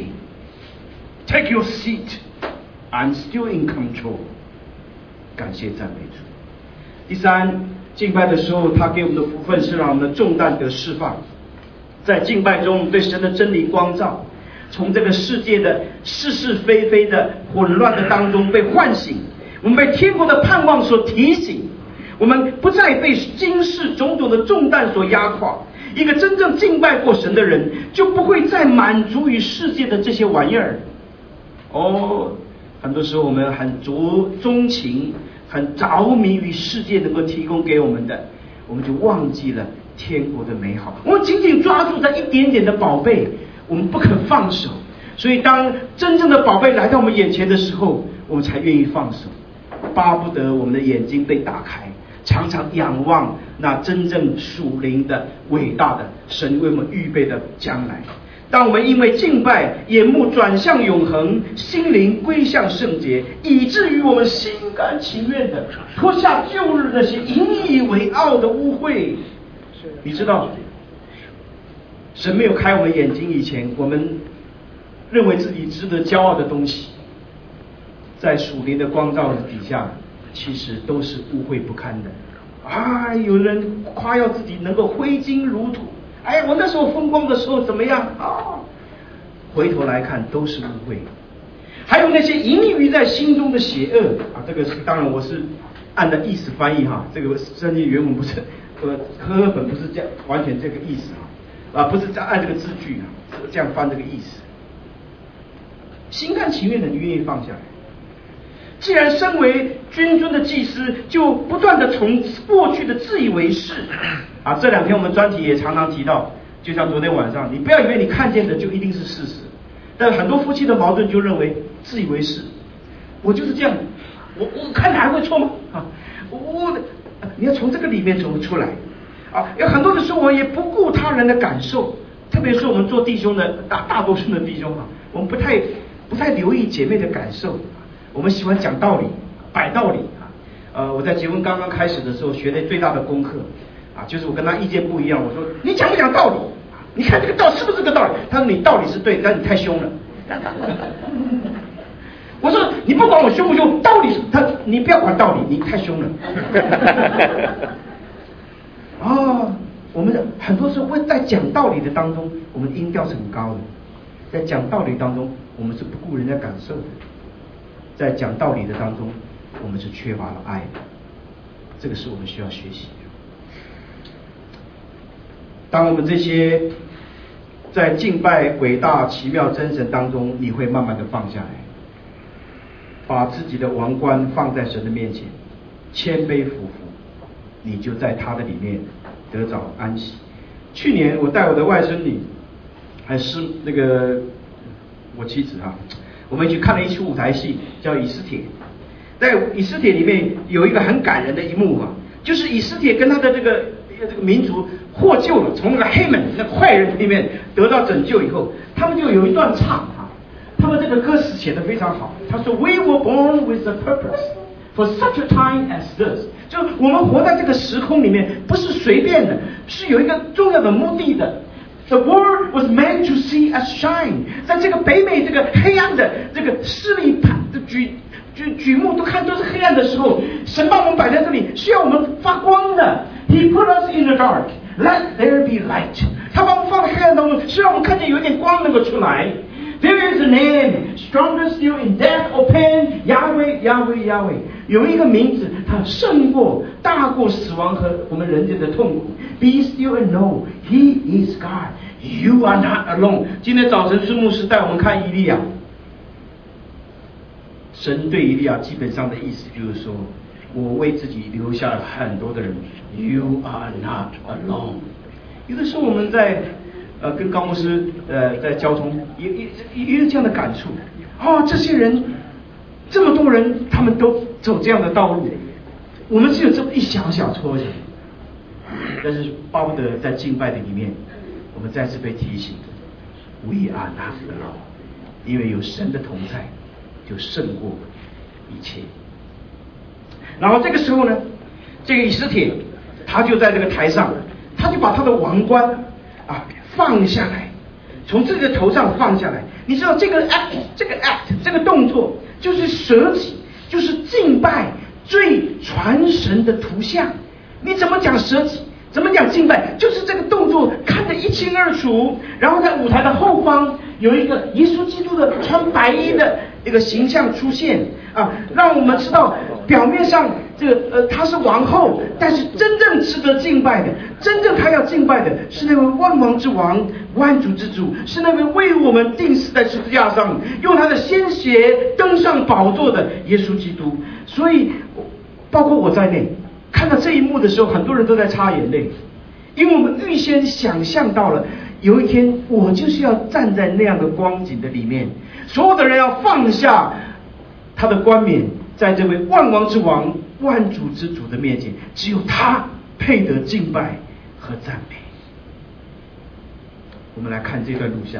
take your seat， I'm still in control。 感谢赞美主。第三，敬拜的时候他给我们的福分是让我们的重担得释放，在敬拜中对神的真理光照，从这个世界的是是非非的混乱的当中被唤醒，我们被天国的盼望所提醒，我们不再被今世种种的重担所压垮。一个真正敬拜过神的人就不会再满足于世界的这些玩意儿。很多时候我们很钟情，很着迷于世界能够提供给我们的，我们就忘记了天国的美好。我们紧紧抓住这一点点的宝贝，我们不肯放手。所以当真正的宝贝来到我们眼前的时候，我们才愿意放手，巴不得我们的眼睛被打开，常常仰望那真正属灵的伟大的神为我们预备的将来。当我们因为敬拜眼目转向永恒，心灵归向圣洁，以至于我们心甘情愿的脱下旧日那些引以为傲的污秽。你知道神没有开我们眼睛以前，我们认为自己值得骄傲的东西，在属灵的光照底下其实都是污秽不堪的。有人夸耀自己能够挥金如土，我那时候风光的时候怎么样回头来看都是污秽。还有那些隐于在心中的邪恶这个是当然我是按的意思翻译这个圣经原文不是和合本不是这样完全这个意思不是按这个字句这样翻这个意思。心甘情愿的你愿意放下来。既然身为君尊的祭司，就不断的从过去的自以为是这两天我们专题也常常提到，就像昨天晚上，你不要以为你看见的就一定是事实，但很多夫妻的矛盾就认为自以为是，我就是这样，我看还会错吗？你要从这个里面怎么出来有很多的时候我也不顾他人的感受，特别是我们做弟兄的大多数的弟兄我们不太留意姐妹的感受，我们喜欢讲道理摆道理我在结婚刚刚开始的时候学的最大的功课就是我跟他意见不一样，我说你讲不讲道理你看这个道是不是这个道理？他说你道理是对，但你太凶了我说你不管我凶不凶，道理是你不要管道理，你太凶了我们很多时候会在讲道理的当中，我们音调是很高的，在讲道理当中我们是不顾人家感受的，在讲道理的当中我们是缺乏了爱的，这个是我们需要学习的。当我们这些在敬拜伟大奇妙真神当中，你会慢慢的放下来，把自己的王冠放在神的面前，谦卑俯伏，你就在他的里面得着安息。去年我带我的外孙女还是那个我妻子我们一起看了一出舞台戏叫以斯帖。在以斯帖里面有一个很感人的一幕就是以斯帖跟他的这个民族获救了，从那个黑门那个坏人里面得到拯救以后，他们就有一段唱他们这个歌词写得非常好。他说 We were born with a purpose for such a time as this， 就我们活在这个时空里面不是随便的，是有一个重要的目的的。The world was meant to see us shine， 在这个北美这个黑暗的这个势力举目都看都是黑暗的时候，神把我们摆在这里是要我们发光的。He put us in the dark, let there be light。 他把我们放在黑暗当中，是让我们看见有一点光能够出来。There is a name stronger still in death or pain, Yahweh, Yahweh, Yahweh。 有一个名字，它大过死亡和我们人间的痛苦。Be still and know He is God。 You are not alone。今天早晨孙牧师带我们看以利亚，神对以利亚基本上的意思就是说，我为自己留下了很多的人。You are not alone。有的时候我们在跟高牧师在交通，也有这样的感触。这些人这么多人，他们都走这样的道路，我们只有这么一小小撮人。但是巴不得在敬拜的里面，我们再次被提醒 We are not alone， 因为有神的同在就胜过一切。然后这个时候呢，这个以斯帖他就在这个台上，他就把他的王冠放下来，从自己的头上放下来。你知道这个 act 这个动作就是舍己，就是敬拜最传神的图像。你怎么讲舍己，怎么讲敬拜，就是这个动作看得一清二楚。然后在舞台的后方有一个耶稣基督的穿白衣的一个形象出现让我们知道表面上他是王后，但是真正值得敬拜的，真正他要敬拜的是那位万王之王，万主之主，是那位为我们钉死在十字架上，用他的鲜血登上宝座的耶稣基督。所以包括我在内，看到这一幕的时候，很多人都在擦眼泪，因为我们预先想象到了有一天我就是要站在那样的光景的里面，所有的人要放下他的冠冕，在这位万王之王、万主之主的面前，只有他配得敬拜和赞美。我们来看这段录像。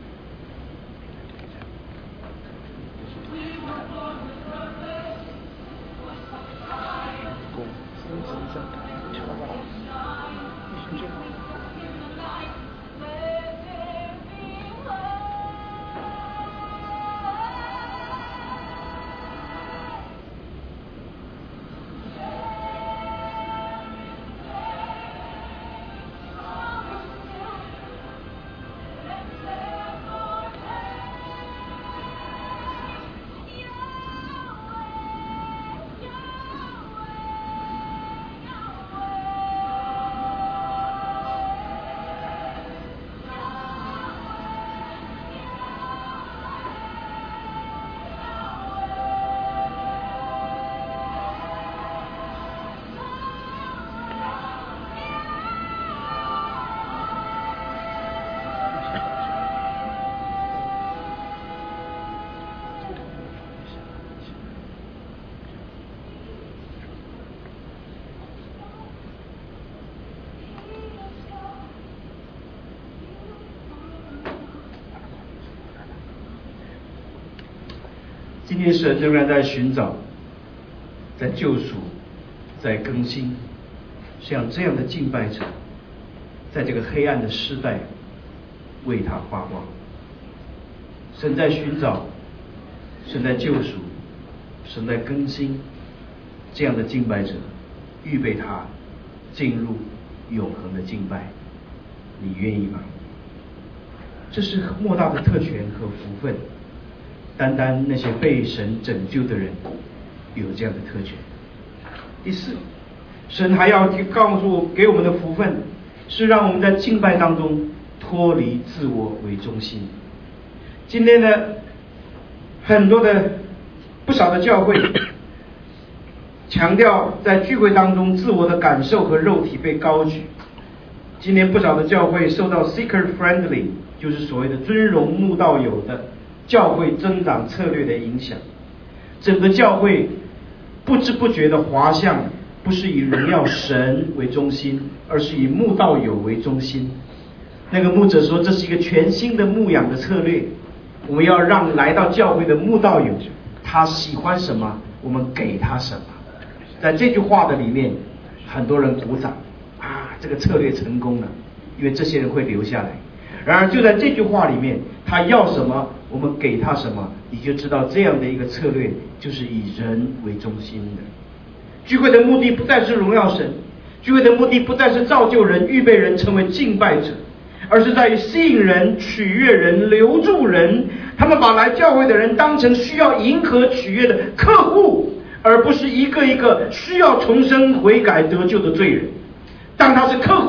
今天神仍然在寻找，在救赎，在更新，像这样的敬拜者，在这个黑暗的时代为他发光。神在寻找，神在救赎，神在更新这样的敬拜者，预备他进入永恒的敬拜。你愿意吗？这是莫大的特权和福分，单单那些被神拯救的人有这样的特权。第四，神还要告诉给我们的福分，是让我们在敬拜当中脱离自我为中心。今天呢，很多的不少的教会强调在聚会当中自我的感受和肉体被高举。今天不少的教会受到 seeker friendly， 就是所谓的尊荣慕道友的教会增长策略的影响，整个教会不知不觉的滑向不是以荣耀神为中心，而是以慕道友为中心。那个牧者说，这是一个全新的牧养的策略，我们要让来到教会的慕道友，他喜欢什么我们给他什么。在这句话的里面，很多人鼓掌这个策略成功了，因为这些人会留下来。然而就在这句话里面，他要什么我们给他什么，你就知道这样的一个策略就是以人为中心的。聚会的目的不再是荣耀神，聚会的目的不再是造就人、预备人成为敬拜者，而是在于吸引人、取悦人、留住人。他们把来教会的人当成需要迎合取悦的客户，而不是一个一个需要重生悔改得救的罪人。当他是客户，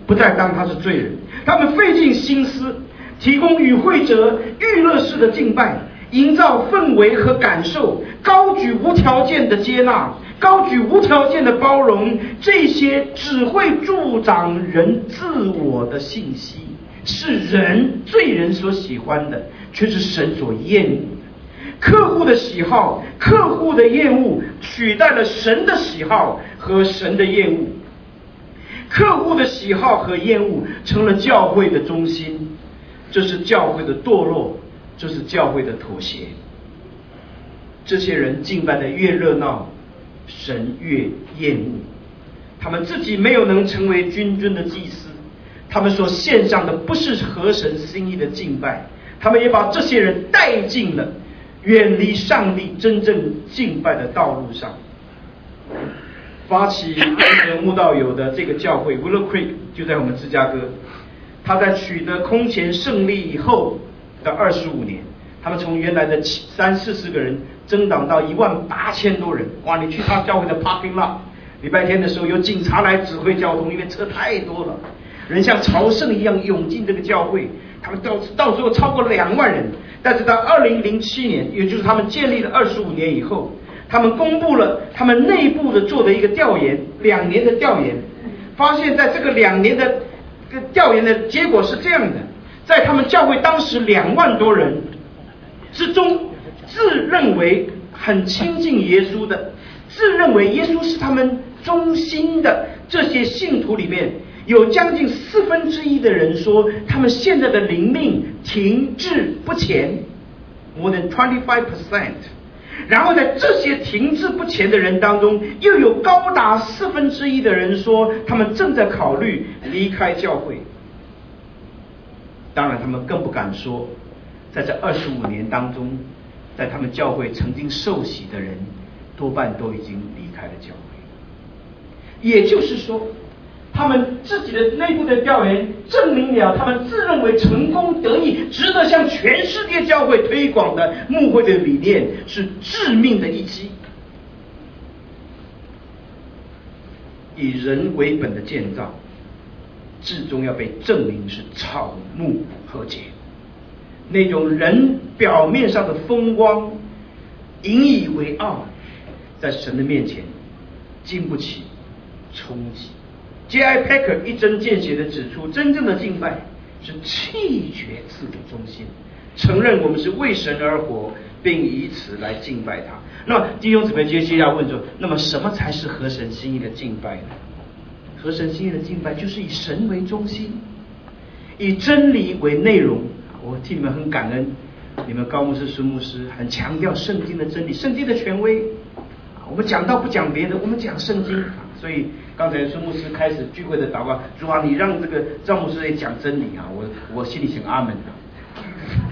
不再当他是罪人。他们费尽心思提供与会者娱乐式的敬拜，营造氛围和感受，高举无条件的接纳，高举无条件的包容，这些只会助长人自我的信息，是罪人所喜欢的，却是神所厌恶的。客户的喜好、客户的厌恶取代了神的喜好和神的厌恶。客户的喜好和厌恶成了教会的中心，这是教会的堕落，这是教会的妥协。这些人敬拜的越热闹，神越厌恶。他们自己没有能成为君尊的祭司，他们所献上的不是合神心意的敬拜，他们也把这些人带进了远离上帝真正敬拜的道路上。发起慕道友的这个教会 Willow Creek 就在我们芝加哥，他在取得空前胜利以后的25年，他们从原来的30-40个人增长到18000多人。哇，你去他教会的 parking lot， 礼拜天的时候有警察来指挥交通，因为车太多了，人像朝圣一样涌进这个教会。他们到最后超过2万人。但是到2007年，也就是他们建立了25年以后，他们公布了他们内部的做的一个调研，2年的调研，发现在这个2年的调研的结果是这样的：在他们教会当时2万多人之中，自认为很亲近耶稣的，自认为耶稣是他们中心的这些信徒里面，有将近1/4的人说他们现在的灵命停滞不前 ，more than 25%。然后在这些停滞不前的人当中，又有高达1/4的人说他们正在考虑离开教会。当然他们更不敢说，在这25年当中，在他们教会曾经受洗的人多半都已经离开了教会。也就是说，他们自己的内部的调研证明了他们自认为成功得意，值得向全世界教会推广的牧会的理念是致命的一击。以人为本的建造，至终要被证明是草木和解。那种人表面上的风光、引以为傲，在神的面前经不起冲击。J.I. Packer 一针见血地指出，真正的敬拜是弃绝自我中心，承认我们是为神而活，并以此来敬拜他。那么弟兄姊妹接下来问说，那么什么才是合神心意的敬拜呢？合神心意的敬拜就是以神为中心，以真理为内容。我替你们很感恩，你们高牧师、孙牧师很强调圣经的真理，圣经的权威。我们讲道不讲别的，我们讲圣经。所以刚才孙牧师开始聚会的祷告，主啊，你让这个赵牧师也讲真理啊！我心里想阿门啊。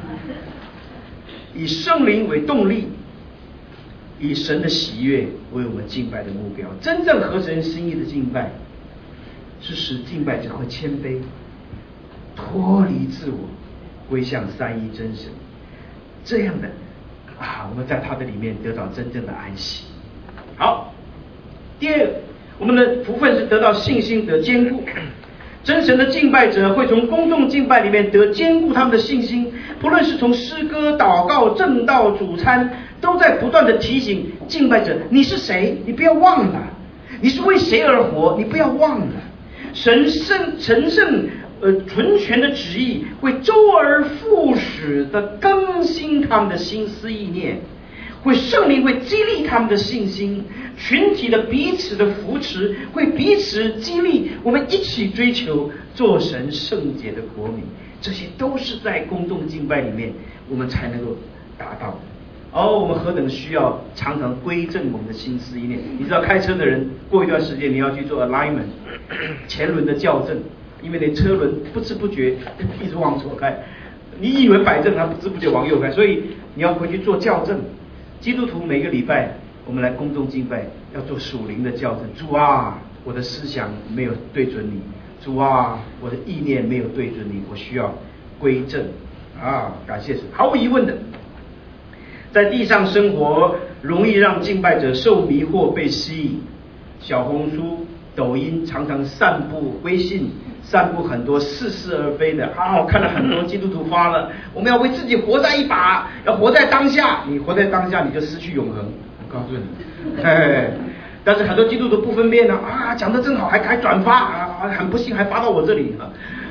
以圣灵为动力，以神的喜悦为我们敬拜的目标。真正合神心意的敬拜，是使敬拜者会谦卑，脱离自我，归向三一真神。这样的我们在他的里面得到真正的安息。好，第二个，我们的福分是得到信心得坚固。真神的敬拜者会从公众敬拜里面得坚固他们的信心，不论是从诗歌、祷告、正道、主餐，都在不断的提醒敬拜者，你是谁？你不要忘了，你是为谁而活？你不要忘了，神圣纯全的旨意会周而复始的更新他们的心思意念，圣灵会激励他们的信心，群体的彼此的扶持会彼此激励，我们一起追求做神圣洁的国民。这些都是在公众敬拜里面我们才能够达到的。我们何等需要常常归正我们的心思意念。你知道开车的人过一段时间你要去做 alignment 前轮的校正，因为你车轮不知不觉一直往左开，你以为摆正，它不知不觉往右开，所以你要回去做校正。基督徒每个礼拜我们来公众敬拜要做属灵的校正。主啊，我的思想没有对准你，主啊，我的意念没有对准你，我需要归正感谢神。毫无疑问的，在地上生活容易让敬拜者受迷惑被吸引，小红书、抖音常常散布微信散布很多似是而非的我看了很多基督徒发了，我们要为自己活在一把，要活在当下。你活在当下，你就失去永恒。我告诉你，但是很多基督徒不分辨讲得真好，还转发很不幸还发到我这里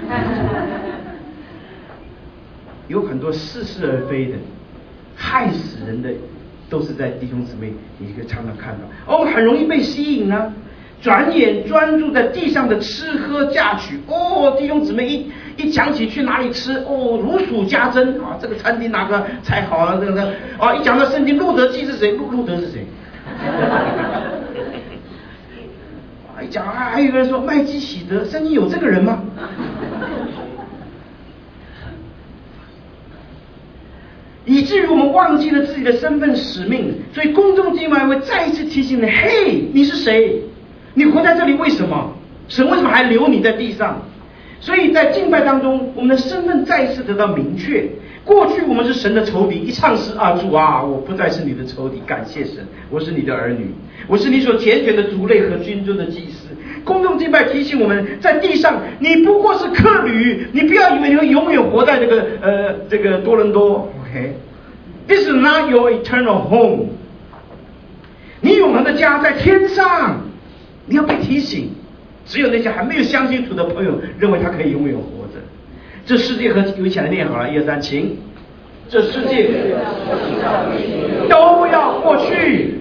有很多似是而非的，害死人的，都是在弟兄姊妹，你可以常常看到很容易被吸引呢。转眼专注在地上的吃喝嫁娶弟兄姊妹一讲起去哪里吃如数家珍这个餐厅哪个菜好了这个一讲到圣经路德记是谁，路德是谁一讲还有一个人说麦基洗德，圣经有这个人吗？以至于我们忘记了自己的身份使命。所以公众敬拜会再一次提醒你，嘿，你是谁？你活在这里为什么？神为什么还留你在地上？所以在敬拜当中，我们的身份再一次得到明确。过去我们是神的仇敌，一唱诗主我不再是你的仇敌，感谢神，我是你的儿女，我是你所拣选的族类和君尊的祭司。公众敬拜提醒我们，在地上你不过是客旅，你不要以为你会永远活在这个多伦多。This is not your eternal home。 你永恒的家在天上。你要被提醒，只有那些还没有相信主的朋友认为他可以永远活着。这世界和有一起来念好了，1、2、3，请。这世界都要过去，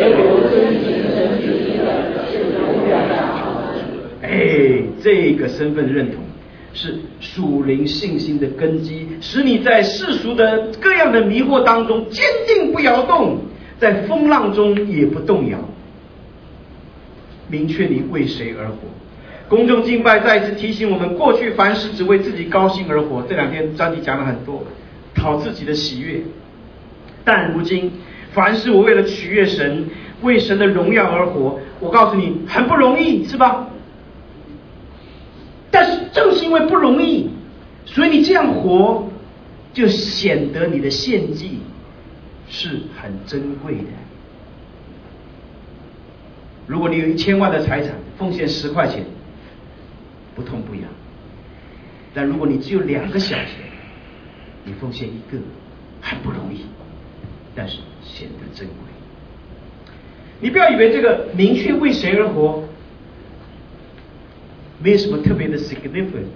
这个身份认同是属灵信心的根基，使你在世俗的各样的迷惑当中坚定不摇动，在风浪中也不动摇。明确你为谁而活。公众敬拜再一次提醒我们，过去凡事只为自己高兴而活。这2天张弟讲了很多，讨自己的喜悦。但如今凡事我为了取悦神，为神的荣耀而活。我告诉你，很不容易，是吧？但是正是因为不容易，所以你这样活，就显得你的献祭是很珍贵的。如果你有1000万的财产，奉献10块钱，不痛不痒；但如果你只有2个小钱，你奉献1个，很不容易，但是显得珍贵。你不要以为这个明确为谁而活，没有什么特别的 significant。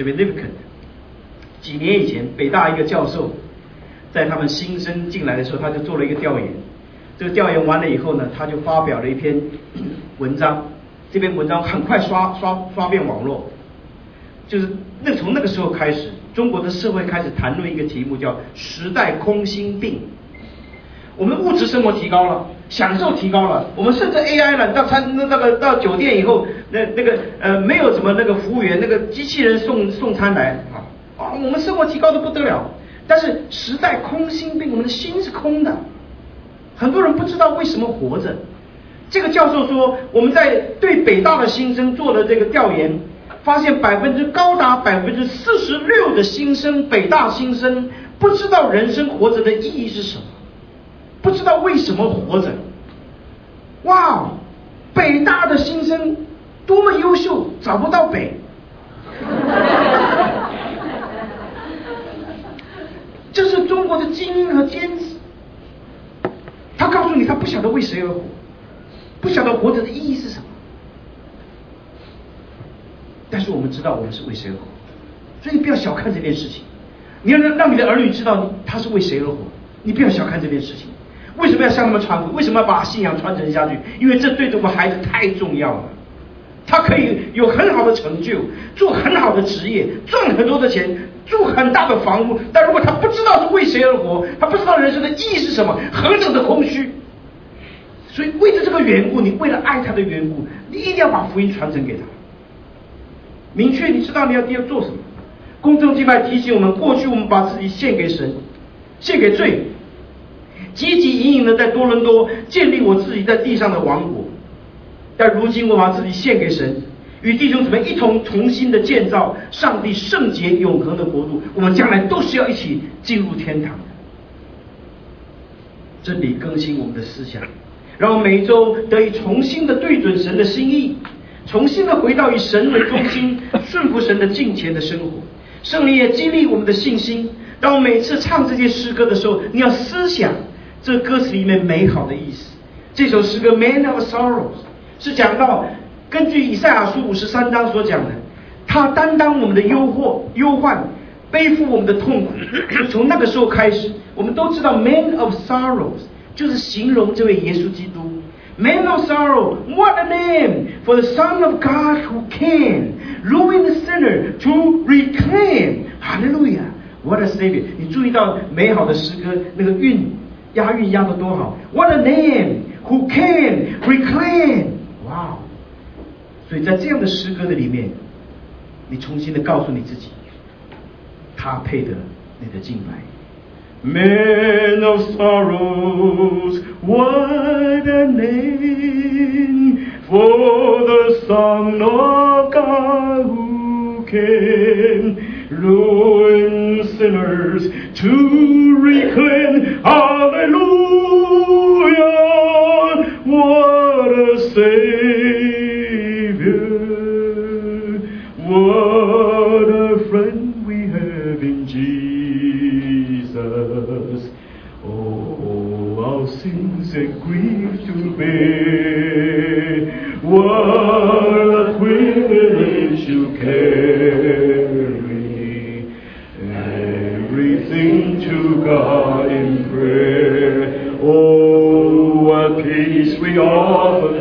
几年以前，北大一个教授在他们新生进来的时候，他就做了一个调研。这个调研完了以后呢，他就发表了一篇文章。这篇文章很快刷遍网络，就是从那个时候开始，中国的社会开始谈论一个题目，叫时代空心病。我们物质生活提高了，享受提高了，我们甚至 AI 了，到酒店以后，没有什么服务员，机器人送餐来我们生活提高的不得了。但是时代空心病，我们的心是空的。很多人不知道为什么活着。这个教授说，我们在对北大的新生做了这个调研，发现高达46%的新生，北大新生不知道人生活着的意义是什么，不知道为什么活着。哇，北大的新生多么优秀，找不到北。这是中国的精英和尖子。他告诉你，他不晓得为谁而活，不晓得活着的意义是什么。但是我们知道我们是为谁而活，所以你不要小看这件事情。你要让你的儿女知道他是为谁而活，你不要小看这件事情。为什么要向他们传福音？为什么要把信仰传承下去？因为这对我们孩子太重要了。他可以有很好的成就，做很好的职业，赚很多的钱，住很大的房屋，但如果他不知道是为谁而活，他不知道人生的意义是什么，何等的空虚。所以为了这个缘故，你为了爱他的缘故，你一定要把福音传承给他。明确你知道你要做什么。公众敬拜提醒我们，过去我们把自己献给神，献给罪，积极隐隐的在多伦多建立我自己在地上的王国。但如今我把自己献给神，与弟兄姊妹一同重新的建造上帝圣洁永恒的国度，我们将来都是要一起进入天堂的。真理更新我们的思想，让我们每一周得以重新的对准神的心意， 重新的回到以神为中心、顺服神的敬虔的生活。圣灵也激励我们的信心。当我每次唱这些诗歌的时候，你要思想这歌词里面美好的意思。这首诗歌《Man of Sorrows》是讲到，根据以赛亚书53章所讲的，他担当我们的忧患，背负我们的痛苦。从那个时候开始，我们都知道 Man of Sorrows 就是形容这位耶稣基督。Man of sorrow, what a name for the Son of God who can ruin the sinner to reclaim. Hallelujah, what a Savior. 你注意到美好的诗歌那个押韵押得多好。What a name who can reclaim. Wow. 所以在这样的诗歌的里面，你重新的告诉你自己，他配得你的敬拜。Man of sorrows, what a name for the Son of God who can ruin sinners to reclaim. Hallelujah, what a Savior, what a friend we have in Jesus. Oh, our sins and grief to bear, what a privilege to carry everything to God in prayer. Oh, what peace we often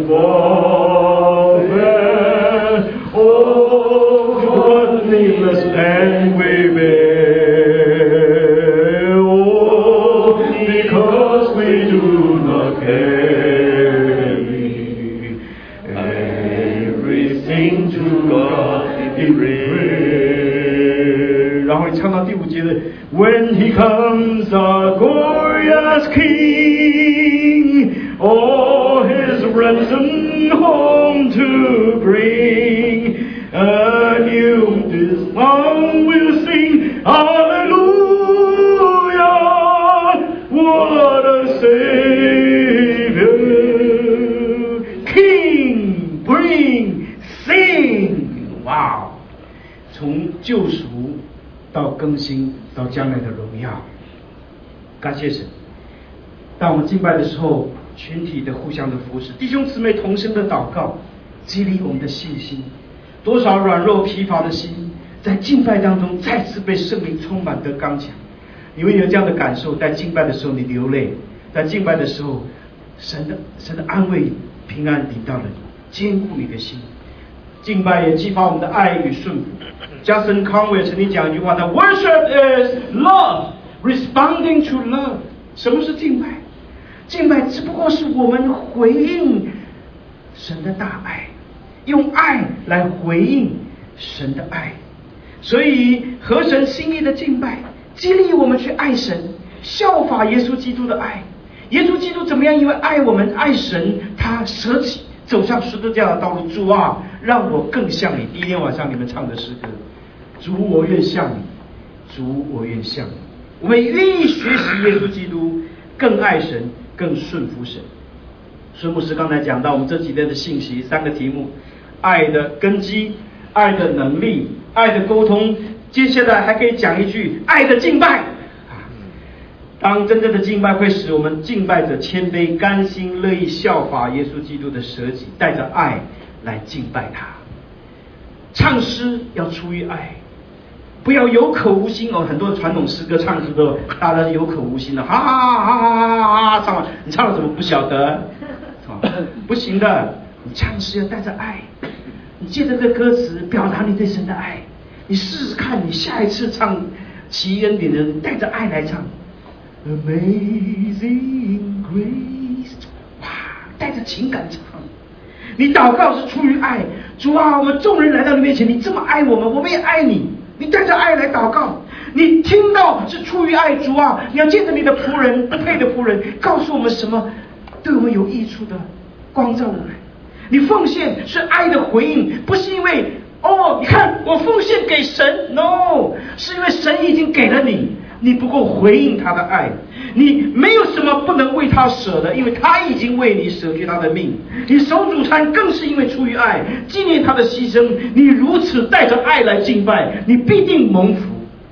forfeit. Oh, what needless pain we bear. Because we do not carry everything to God in prayer. 然后唱到第5节的 When He comes, our glorious King, all His ransom home to bring, a new song will sing, Hallelujah.What a Savior, King, bring, sing. Wow. 从救赎到更新到将来的荣耀，感谢神。当我们敬拜的时候，群体的互相的扶持，弟兄姊妹同声的祷告，激励我们的信心。多少软弱疲乏的心，在敬拜当中再次被圣灵充满得刚强。你会有这样的感受，在敬拜的时候你流泪，在敬拜的时候神的安慰平安临到了你，坚固你的心。敬拜也激发我们的爱与顺服。Justin Conway 曾经讲一句话，他 Worship is love, responding to love。 什么是敬拜？敬拜只不过是我们回应神的大爱，用爱来回应神的爱。所以合神心意的敬拜激励我们去爱神，效法耶稣基督的爱。耶稣基督怎么样？因为爱我们，爱神，他舍己走上十字架的道路。主啊，让我更像你。第一天晚上你们唱的诗歌，主我愿像你，主我愿像你。我们愿意学习耶稣基督，更爱神，更顺服神。孙牧师刚才讲到我们这几天的信息，3个题目：爱的根基、爱的能力、爱的沟通。接下来还可以讲一句爱的敬拜。当真正的敬拜会使我们敬拜者谦卑，甘心乐意效法耶稣基督的舍己，带着爱来敬拜他。唱诗要出于爱，不要有口无心哦。很多传统诗歌唱诗都大家有口无心的，哈哈哈哈哈唱了，你唱了怎么不晓得？不行的，你唱诗要带着爱，你借着这歌词表达你对神的爱。你试试看，你下一次唱奇恩典的人带着爱来唱 Amazing Grace， 哇，带着情感唱。你祷告是出于爱，主啊，我们众人来到你面前，你这么爱我们，我们也爱你。你带着爱来祷告，你听到是出于爱，主啊，你要借着你的仆人，不配的仆人，告诉我们什么对我们有益处的，光照我们。你奉献是爱的回应，不是因为哦，你看我奉献给神 ，no， 是因为神已经给了你， 你不够回应他的爱，你没有什么不能为他舍的，因为他已经为你舍去他的命。你守主餐更是因为出于爱，纪念他的牺牲。你如此带着爱来敬拜，你必定蒙福。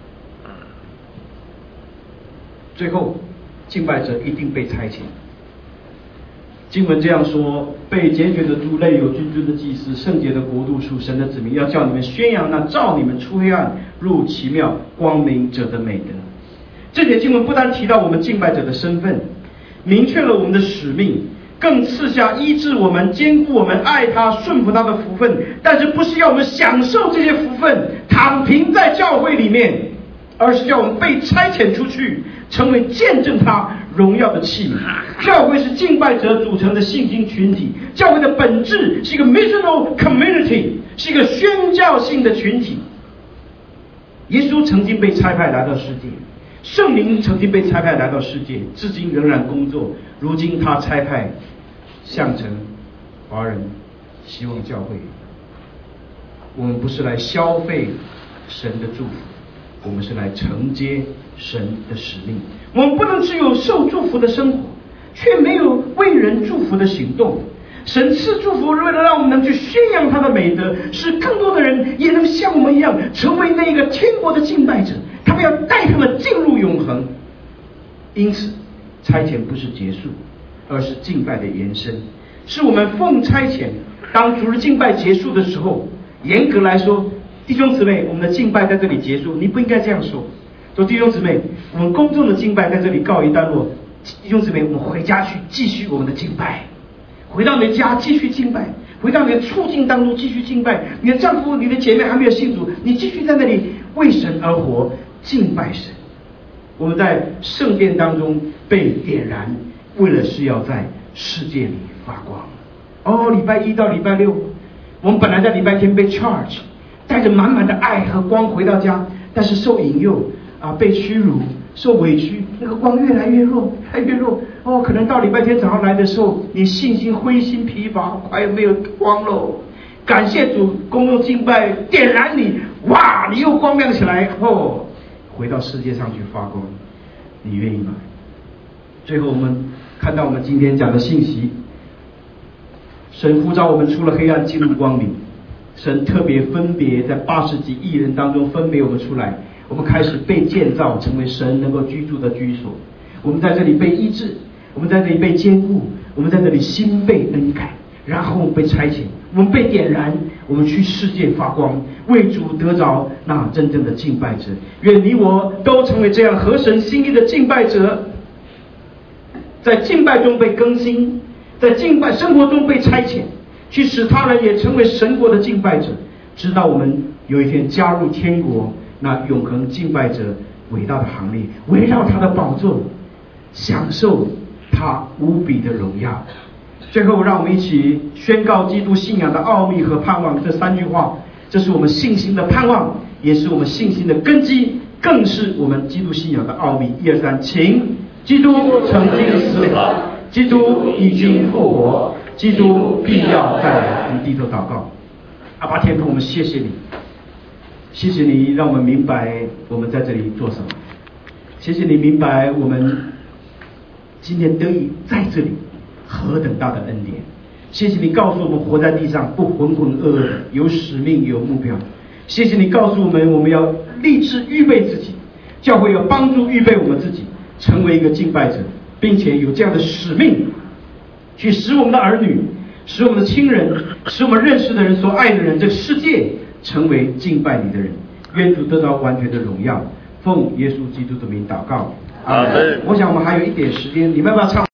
最后，敬拜者一定被差遣。经文这样说：被拣选的族类，有君尊的祭司，圣洁的国度，属神的子民，要叫你们宣扬那召你们出黑暗入奇妙光明者的美德。这节经文不单提到我们敬拜者的身份，明确了我们的使命，更赐下医治我们、坚固我们、爱他、顺服他的福分。但是不是要我们享受这些福分，躺平在教会里面，而是要我们被差遣出去，成为见证他荣耀的器皿。教会是敬拜者组成的信心群体，教会的本质是一个 missional community， 是一个宣教性的群体。耶稣曾经被差派来到世界，圣灵曾经被差派来到世界，至今仍然工作。如今他差派象征华人希望教会。我们不是来消费神的祝福，我们是来承接神的使命。我们不能只有受祝福的生活，却没有为人祝福的行动。神赐祝福，为了让我们能去宣扬他的美德，使更多的人也能像我们一样，成为那个天国的敬拜者。他们要带他们进入永恒。因此，差遣不是结束，而是敬拜的延伸，是我们奉差遣。当主日敬拜结束的时候，严格来说，弟兄姊妹，我们的敬拜在这里结束。你不应该这样说，说弟兄姊妹，我们公众的敬拜在这里告一段落。弟兄姊妹，我们回家去继续我们的敬拜，回到你的家继续敬拜，回到你的处境当中继续敬拜。你的丈夫、你的姐妹还没有信主，你继续在那里为神而活，敬拜神。我们在圣殿当中被点燃，为了是要在世界里发光。礼拜一到礼拜六，我们本来在礼拜天被 charge， 带着满满的爱和光回到家，但是受引诱被屈辱、受委屈，那个光越来越弱，越来越弱。可能到礼拜天早上来的时候，你信心灰心疲乏，快没有光喽。感谢主，公众敬拜点燃你，哇，你又光亮起来，回到世界上去发光，你愿意吗？最后我们看到我们今天讲的信息，神呼召我们出了黑暗进入光明，神特别分别在80几亿人当中分别我们出来，我们开始被建造成为神能够居住的居所。我们在这里被医治，我们在这里被坚固，我们在这里心被恩感，然后我们被差遣，我们被点燃，我们去世界发光，为主得着那真正的敬拜者。愿你我都成为这样合神心意的敬拜者，在敬拜中被更新，在敬拜生活中被差遣，去使他人也成为神国的敬拜者，直到我们有一天加入天国那永恒敬拜者伟大的行列，围绕他的宝座，享受他无比的荣耀。最后让我们一起宣告基督信仰的奥秘和盼望，这3句话，这是我们信心的盼望，也是我们信心的根基，更是我们基督信仰的奥秘。1、2、3，请。基督曾经死了，基督已经复活，基督必要再来。我们低头祷告。阿爸天父，我们谢谢你，谢谢你让我们明白我们在这里做什么，谢谢你明白我们今天得以在这里何等大的恩典。谢谢你告诉我们活在地上不浑浑噩噩的，有使命有目标。谢谢你告诉我们，我们要立志预备自己，教会要帮助预备我们自己成为一个敬拜者，并且有这样的使命，去使我们的儿女、使我们的亲人、使我们认识的人、所爱的人，这个世界成为敬拜你的人。愿主得到完全的荣耀，奉耶稣基督的名祷告，阿们。我想我们还有一点时间，你们要不要唱？